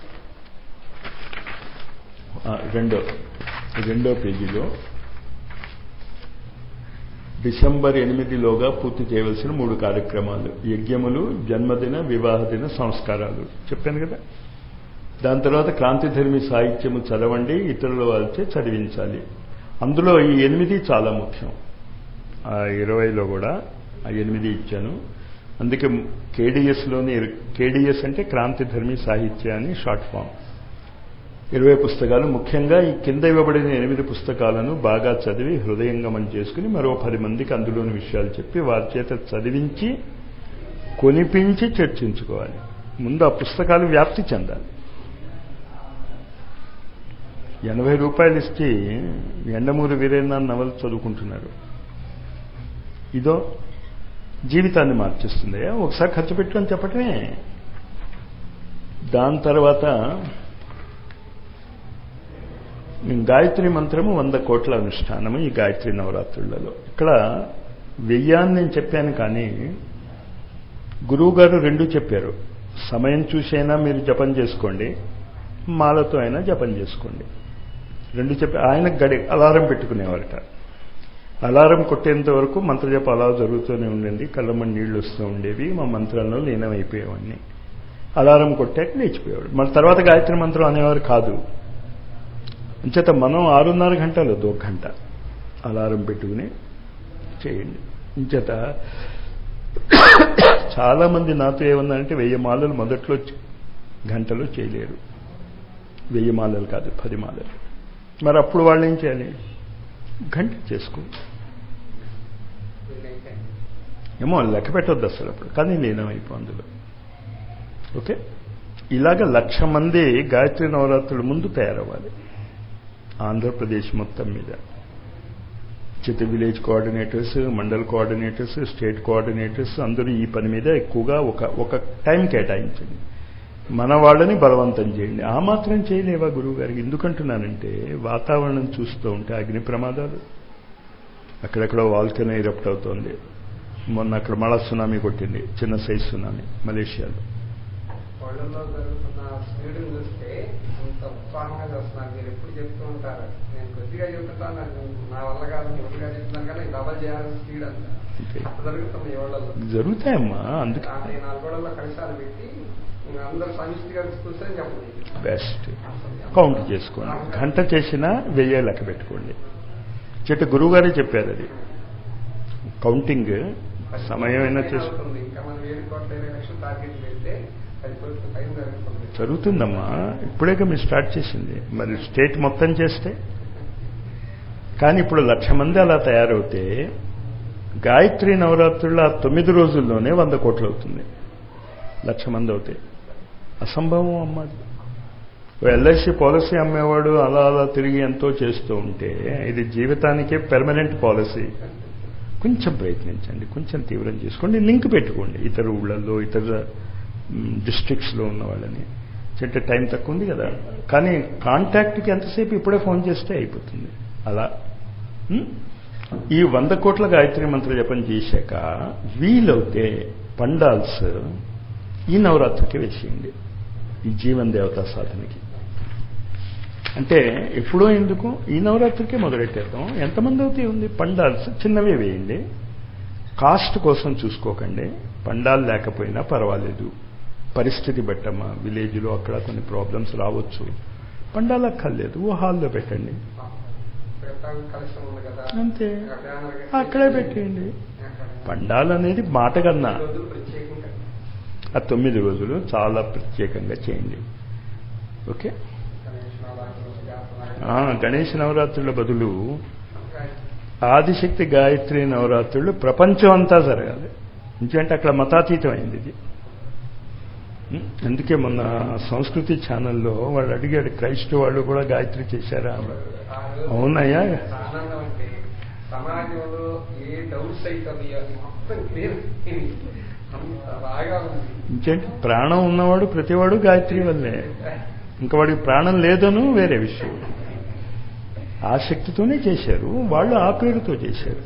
రెండో రెండో పేజీలో డిసెంబర్ ఎనిమిదిలోగా పూర్తి చేయవలసిన మూడు కార్యక్రమాలు: యజ్ఞములు, జన్మదిన, వివాహదిన సంస్కారాలు చెప్పాను కదా. దాని తర్వాత క్రాంతిధర్మి సాహిత్యము చదవండి, ఇతరుల వాళ్ళచే చదివించాలి. అందులో ఈ ఎనిమిది చాలా ముఖ్యం. ఆ ఇరవైలో కూడా ఆ ఎనిమిది ఇచ్చాను. అందుకే కేడిఎస్లోని కేడిఎస్ అంటే క్రాంతిధర్మి సాహిత్య అని షార్ట్ ఫామ్. ఇరవై పుస్తకాలు. ముఖ్యంగా ఈ కింద ఇవ్వబడిన ఎనిమిది పుస్తకాలను బాగా చదివి హృదయంగమం చేసుకుని మరో పది మందికి అందులోని విషయాలు చెప్పి వారి చేత చదివించి కొనిపించి చర్చించుకోవాలి. ముందు ఆ పుస్తకాలు వ్యాప్తి చెందాలి. ఎనభై రూపాయలు ఇచ్చి ఎండమూరి వీరేంద్ర నవలు చదువుకుంటున్నారు. ఇదో జీవితాన్ని మార్చేస్తుంది. ఒకసారి ఖర్చు పెట్టు అని చెప్పటమే. దాని తర్వాత గాయత్రి మంత్రము వంద కోట్ల అనుష్ఠానము ఈ గాయత్రి నవరాత్రులలో. ఇక్కడ వెయ్యాన్ని నేను చెప్పాను, కానీ గురువు గారు రెండు చెప్పారు. సమయం చూసైనా మీరు జపం చేసుకోండి, మాలతో అయినా జపం చేసుకోండి. రెండు చెప్పి ఆయన గడి అలారం పెట్టుకునేవారట. అలారం కొట్టేంత వరకు మంత్రజపం అలా జరుగుతూనే ఉండింది. కళ్ళమ్మని నీళ్లు వస్తూ ఉండేవి. మా మంత్రాల్లో లీనమైపోయేవాడిని. అలారం కొట్టాక లేచిపోయేవాడు. మన తర్వాత గాయత్రి మంత్రం అనేవారు కాదు. అంచేత మనం ఆరున్నర గంటలు దో గంట అలారం పెట్టుకుని చేయండి. ఇంచేత చాలామంది నాతో ఏమన్నారంటే వెయ్యి మాలలు మొదట్లో గంటలో చేయలేరు. వెయ్యి మాలలు కాదు, పది మాలలు. మరి అప్పుడు వాళ్ళు ఏం చేయాలి? గంట చేసుకో. ఏమో లెక్క పెట్టొద్దు అసలు అప్పుడు, కానీ లీనమైపో అందులో. ఓకే, ఇలాగ లక్ష మంది గాయత్రి నవరాత్రుల ముందు తయారవ్వాలి ఆంధ్రప్రదేశ్ మొత్తం మీద. చిత్త village coordinators, mandal coordinators, state coordinators అందరూ ఈ పని మీద ఎక్కువగా ఒక ఒక టైం కేటాయించండి. మన వాళ్ళని బలవంతం చేయండి. ఆ మాత్రం చేయలేవా గురువు గారికి? ఎందుకంటున్నానంటే వాతావరణం చూస్తూ ఉంటే అగ్ని ప్రమాదాలు, అక్కడెక్కడో వాల్కనో ఎరప్ట్ అవుతోంది. మొన్న అక్కడ మళ్ళా సునామీ కొట్టింది, చిన్న సైజ్ సునామీ మలేషియాలో. పళ్ళల్లో జరుగుతున్న స్పీడ్ చూస్తే అంత ఉత్సాహంగా చేస్తున్నారు. మీరు ఎప్పుడు చెప్తూ ఉంటారు, నేను కొద్దిగా చెప్తున్నాను, నా వల్ల కాదు కొద్దిగా చెప్తున్నాను, కానీ డబల్ చేయాలని స్పీడ్ అంత జరుగుతుంది ఈ వాళ్ళల్లో. జరుగుతాయమ్మా. అందుకే నాలుగు గోడల్లో కలిసాలు పెట్టి అందరూ సమిష్టిగా కూర్చొని చెప్పండి. బెస్ట్ కౌంట్ చేసుకోండి. గంట చేసినా వెయ్యి లెక్క పెట్టుకోండి. చెట్టు గురువు గారే చెప్పారు అది. కౌంటింగ్ సమయం అయినా చేసుకుంటుంది. ఇంకా మనం ఏడు కోట్ల ఇరవై లక్షలు టార్గెట్ పెడితే అది కొంచెం టైం జరుగుతుంది. జరుగుతుందమ్మా. ఇప్పుడేగా మీరు స్టార్ట్ చేసింది. మరి స్టేట్ మొత్తం చేస్తే. కానీ ఇప్పుడు లక్ష మంది అలా తయారవుతే గాయత్రి నవరాత్రుల తొమ్మిది రోజుల్లోనే వంద కోట్లు అవుతుంది. లక్ష మంది అవుతాయి. అసంభవం అమ్మాది. ఎల్ఐసి పాలసీ అమ్మేవాడు అలా అలా తిరిగి ఎంతో చేస్తూ ఉంటే ఇది జీవితానికే పెర్మనెంట్ పాలసీ. కొంచెం ప్రయత్నించండి, కొంచెం తీవ్రం చేసుకోండి, లింక్ పెట్టుకోండి ఇతర ఊళ్ళల్లో, ఇతర డిస్ట్రిక్ట్స్లో ఉన్న వాళ్ళని. చెట్టు టైం తక్కువ ఉంది కదా, కానీ కాంటాక్ట్కి ఎంతసేపు ఇప్పుడే ఫోన్ చేస్తే అయిపోతుంది. అలా ఈ వంద కోట్ల గాయత్రి మంత్ర జపం చేశాక వీలవుతే పండాల్స్ ఈ నవరాత్రికి వేసేయండి, ఈ జీవన్ దేవతా సాధనకి. అంటే ఎప్పుడో ఎందుకు ఈ నవరాత్రికే మొదలెట్టేద్దాం. ఎంతమంది అవుతాయి ఉంది. పండాల్స్ చిన్నవే వేయండి, కాస్ట్ కోసం చూసుకోకండి. పండాలు లేకపోయినా పర్వాలేదు, పరిస్థితి బట్టమ్మా. విలేజ్లో అక్కడ కొన్ని ప్రాబ్లమ్స్ రావచ్చు, పండాలు అక్కర్లేదు, ఓ హాల్లో పెట్టండి అంతే, అక్కడే పెట్టేయండి. పండాలు అనేది మాట కన్నా ఆ తొమ్మిది రోజులు చాలా ప్రత్యేకంగా చేయండి. ఓకే, గణేష్ నవరాత్రుల బదులు ఆదిశక్తి గాయత్రి నవరాత్రులు ప్రపంచం అంతా జరగాలి. ఎందుకంటే అక్కడ మతాతీతం అయింది ఇది. అందుకే మొన్న సంస్కృతి ఛానల్లో వాళ్ళు అడిగాడు, క్రైస్తవ వాళ్ళు కూడా గాయత్రి చేశారా అని. అవునయ్యా, సమాజంలో ఏ డౌట్స్ అయితే మొత్తం క్లియర్ బాగా ఉంది. ఇంకేంటి, ప్రాణం ఉన్నవాడు ప్రతివాడు గాయత్రి వల్లే. ఇంకా వాడికి ప్రాణం లేదను వేరే విషయం. ఆ శక్తితోనే చేశారు వాళ్ళు, ఆ పేరుతో చేశారు.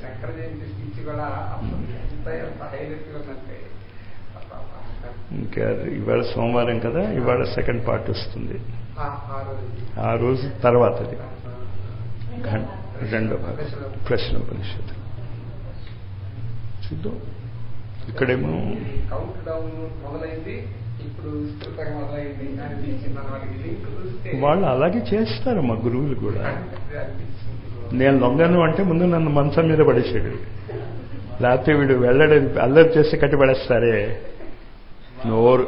ఇంకా ఇవాళ సోమవారం కదా, ఇవాళ సెకండ్ పార్ట్ వస్తుంది. ఆ రోజు తర్వాతది రెండో భాగం ప్రశ్నోపనిషత్తు చూద్దాం. ఇక్కడేమో కౌంట్ డౌన్ మొదలైంది, ఇప్పుడు విస్తృతంగా మొదలైంది అనిపించింది. వాళ్ళు అలాగే చేస్తారు మా గురువులు కూడా. నేను లొంగను అంటే ముందు నన్ను మంచం మీద పడేసాడు, లేకపోతే వీడు వెళ్ళడ అల్లరి చేసి కట్టి పడేస్తారే నోరు.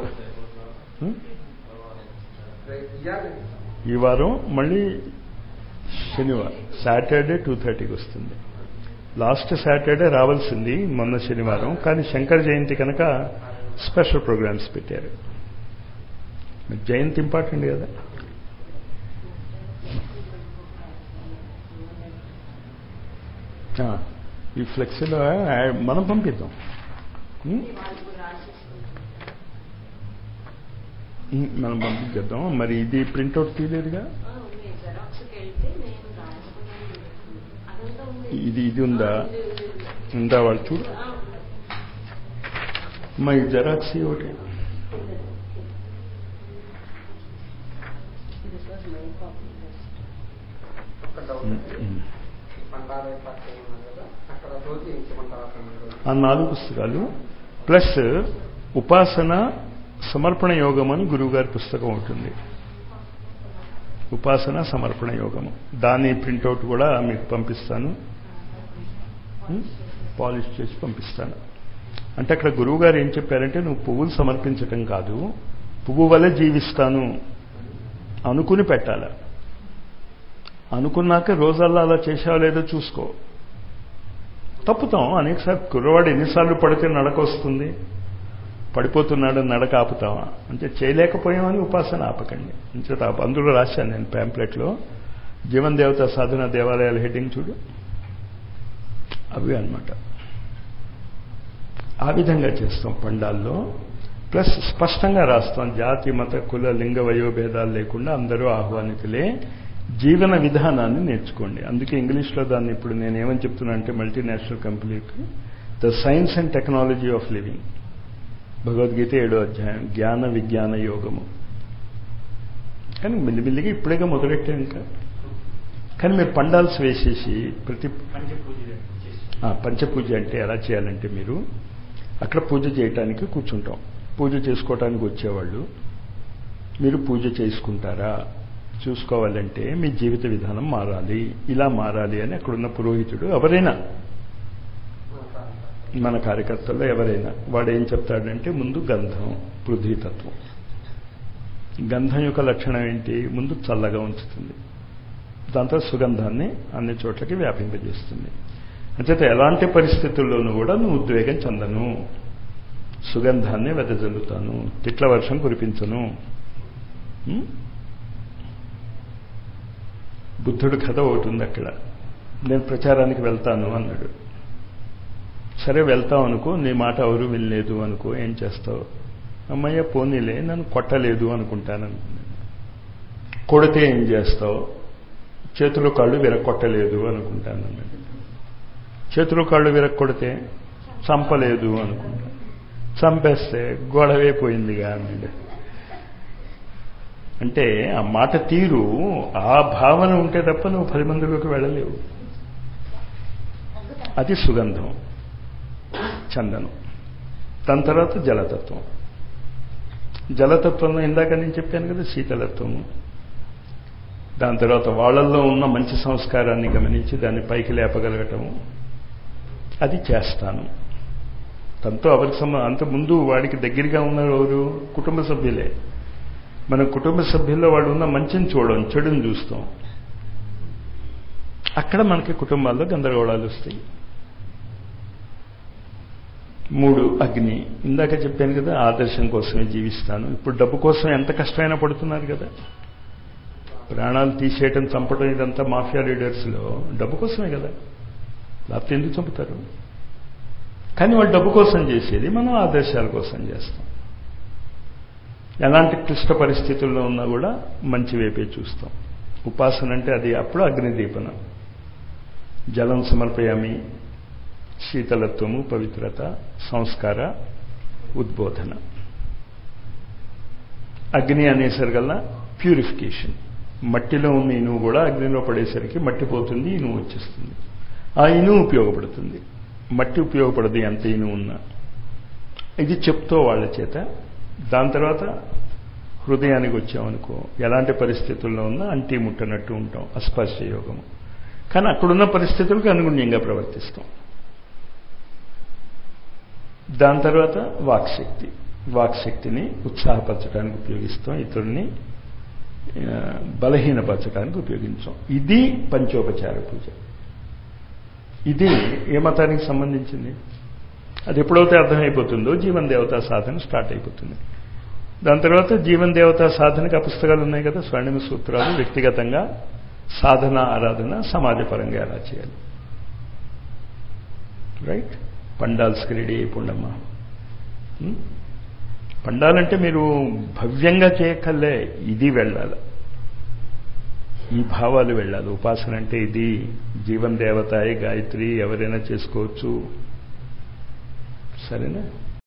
ఈ వారం మళ్ళీ శనివారం సాటర్డే టూ థర్టీకి వస్తుంది. లాస్ట్ సాటర్డే రావాల్సింది మొన్న శనివారం, కానీ శంకర జయంతి కనుక స్పెషల్ ప్రోగ్రామ్స్ పెట్టారు. జయంతి ఇంపార్టెంట్ కదా. ఈ ఫ్లెక్సీలో మనం పంపిద్దాం. మనం పంపించేద్దాం. మరి ఇది ప్రింట్అవుట్ తీయలేదుగా, ఇది ఇది ఉందా ఉందా వాళ్ళు చూడు. మా ఈ జెరాక్స్ ఒకటి ఆ నాలుగు పుస్తకాలు ప్లస్ ఉపాసన సమర్పణ యోగం అని గురువుగారి పుస్తకం ఉంటుంది. ఉపాసన సమర్పణ యోగము, దాని ప్రింట్అవుట్ కూడా మీకు పంపిస్తాను, పాలిష్ చేసి పంపిస్తాను. అంటే అక్కడ గురువుగారు ఏం చెప్పారంటే, నువ్వు పువ్వులు సమర్పించటం కాదు, పువ్వు వల్ల జీవిస్తాను అనుకుని పెట్టాల. అనుకున్నాక రోజల్లా అలా చేసావో లేదో చూసుకో. తప్పుతాం అనేకసార్లు. కుర్రవాడు ఎన్నిసార్లు పడితే నడక వస్తుంది? పడిపోతున్నాడు, నడక ఆపుతావా అంటే చేయలేకపోయామని ఉపాసన ఆపకండి. అంచేత అందులో రాశాను నేను ప్యాంప్లెట్లో, జీవన్ దేవత సాధన దేవాలయాల హెడ్డింగ్ చూడు, అవి అన్నమాట. ఆ విధంగా చేస్తాం పండాల్లో. ప్లస్ స్పష్టంగా రాస్తాం, జాతి మత కుల లింగ వయోభేదాలు లేకుండా అందరూ ఆహ్వానితులే, జీవన విధానాన్ని నేర్చుకోండి. అందుకే ఇంగ్లీష్లో దాన్ని ఇప్పుడు నేను ఏమని చెప్తున్నా అంటే, మల్టీనేషనల్ కంపెనీకి the science and technology of living, Bhagavad Gita ఏడో అధ్యాయం, జ్ఞాన విజ్ఞాన యోగము. కానీ మెల్లిమెల్లిగా ఇప్పుడేగా మొదలెట్టాం ఇంకా. కానీ మీరు పండాల్సి వేసేసి ప్రతి పంచపూజ అంటే ఎలా చేయాలంటే, మీరు అక్కడ పూజ చేయటానికి కూర్చుంటాం. పూజ చేసుకోవటానికి వచ్చేవాళ్ళు మీరు పూజ చేసుకుంటారా చూసుకోవాలంటే మీ జీవిత విధానం మారాలి, ఇలా మారాలి అని అక్కడున్న పురోహితుడు ఎవరైనా, మన కార్యకర్తల్లో ఎవరైనా, వాడు ఏం చెప్తాడంటే, ముందు గంధం, పృథ్వీతత్వం. గంధం యొక్క లక్షణం ఏంటి? ముందు చల్లగా ఉంచుతుంది, దాంతో సుగంధాన్ని అన్ని చోట్లకి వ్యాపింపజేస్తుంది. అంచేత ఎలాంటి పరిస్థితుల్లోనూ కూడా నువ్వు ఉద్వేగం చెందను, సుగంధాన్ని వెదజల్లుతాను, తిట్ల వర్షం కురిపించను. బుద్ధుడు కథ ఒకటి ఉంది అక్కడ. నేను ప్రచారానికి వెళ్తాను అన్నాడు. సరే వెళ్తావు అనుకో, నీ మాట ఎవరు వినలేదు అనుకో, ఏం చేస్తావు? అమ్మయ్య పోనీలే, నన్ను కొట్టలేదు అనుకుంటాను. కొడితే ఏం చేస్తావు? చేతులు కాళ్ళు విరక్కొట్టలేదు అనుకుంటాను అన్నాడు. చేతులు కాళ్ళు విరక్కొడితే చంపలేదు అనుకుంటా, చంపేస్తే గొడవే పోయిందిగా అన్నాడు. అంటే ఆ మాట తీరు, ఆ భావన ఉంటే తప్ప నువ్వు పది మందిలోకి వెళ్ళలేవు. అది సుగంధం, చందనం. దాని తర్వాత జలతత్వం. జలతత్వంలో ఇందాక నేను చెప్పాను కదా, శీతలత్వము. దాని తర్వాత వాళ్ళల్లో ఉన్న మంచి సంస్కారాన్ని గమనించి దాన్ని పైకి లేపగలగటము, అది చేస్తాను. తనతో ఎవరికి సంబంధం, అంతకుముందు వాడికి దగ్గరగా ఉన్నారు ఎవరు? కుటుంబ సభ్యులే. మన కుటుంబ సభ్యుల్లో వాడు ఉన్న మంచిని చూడం, చెడుని చూస్తాం. అక్కడ మనకి కుటుంబాల్లో గందరగోళాలు వస్తాయి. మూడు, అగ్ని. ఇందాక చెప్పాను కదా, ఆదర్శం కోసమే జీవిస్తాను. ఇప్పుడు డబ్బు కోసం ఎంత కష్టమైనా పడుతున్నారు కదా, ప్రాణాలు తీసేయటం, చంపడం, ఇదంతా మాఫియా లీడర్స్లో డబ్బు కోసమే కదా, లేకపోతే ఎందుకు చంపుతారు? కానీ వాళ్ళు డబ్బు కోసం చేసేది, మనం ఆదర్శాల కోసం చేస్తాం. ఎలాంటి క్లిష్ట పరిస్థితుల్లో ఉన్నా కూడా మంచి వైపే చూస్తాం. ఉపాసన అంటే అది. అప్పుడు అగ్నిదీపన, జలం సమర్పయామి, శీతలత్వము, పవిత్రత, సంస్కార, ఉద్బోధన. అగ్ని అనేసరికల్లా ప్యూరిఫికేషన్. మట్టిలో ఉన్న ఇనువు కూడా అగ్నిలో పడేసరికి మట్టి పోతుంది, ఇనువు వచ్చేస్తుంది. ఆ ఇనువు ఉపయోగపడుతుంది, మట్టి ఉపయోగపడదు ఎంత ఇనువు ఉన్నా. ఇది చెప్తో వాళ్ళ చేత. దాని తర్వాత హృదయానికి వచ్చామనుకో, ఎలాంటి పరిస్థితుల్లో ఉన్నా అంటి ముట్టనట్టు ఉంటాం, అస్పర్శ యోగము. కానీ అక్కడున్న పరిస్థితులకు అనుగుణ్యంగా ప్రవర్తిస్తాం. దాని తర్వాత వాక్శక్తి. వాక్శక్తిని ఉత్సాహపరచడానికి ఉపయోగిస్తాం, ఇతరుల్ని బలహీనపరచడానికి ఉపయోగించాం. ఇది పంచోపచార పూజ. ఇది ఏ మతానికి సంబంధించింది? అది ఎప్పుడైతే అర్థమైపోతుందో జీవన్ దేవతా సాధన స్టార్ట్ అయిపోతుంది. దాని తర్వాత జీవన్ దేవతా సాధనకి ఆ పుస్తకాలు ఉన్నాయి కదా, స్వర్ణిమ సూత్రాలు. వ్యక్తిగతంగా సాధన, ఆరాధన, సమాజపరంగా ఎలా చేయాలి. రైట్? పండాల్స్కి రెడీ అయిపోండమ్మా. పండాలంటే మీరు భవ్యంగా చేయక్కర్లే, ఇది వెళ్ళాలి, ఈ భావాలు వెళ్ళాలి. ఉపాసన అంటే ఇది. జీవన్ దేవతాయి, గాయత్రి ఎవరైనా చేసుకోవచ్చు. సరేనా?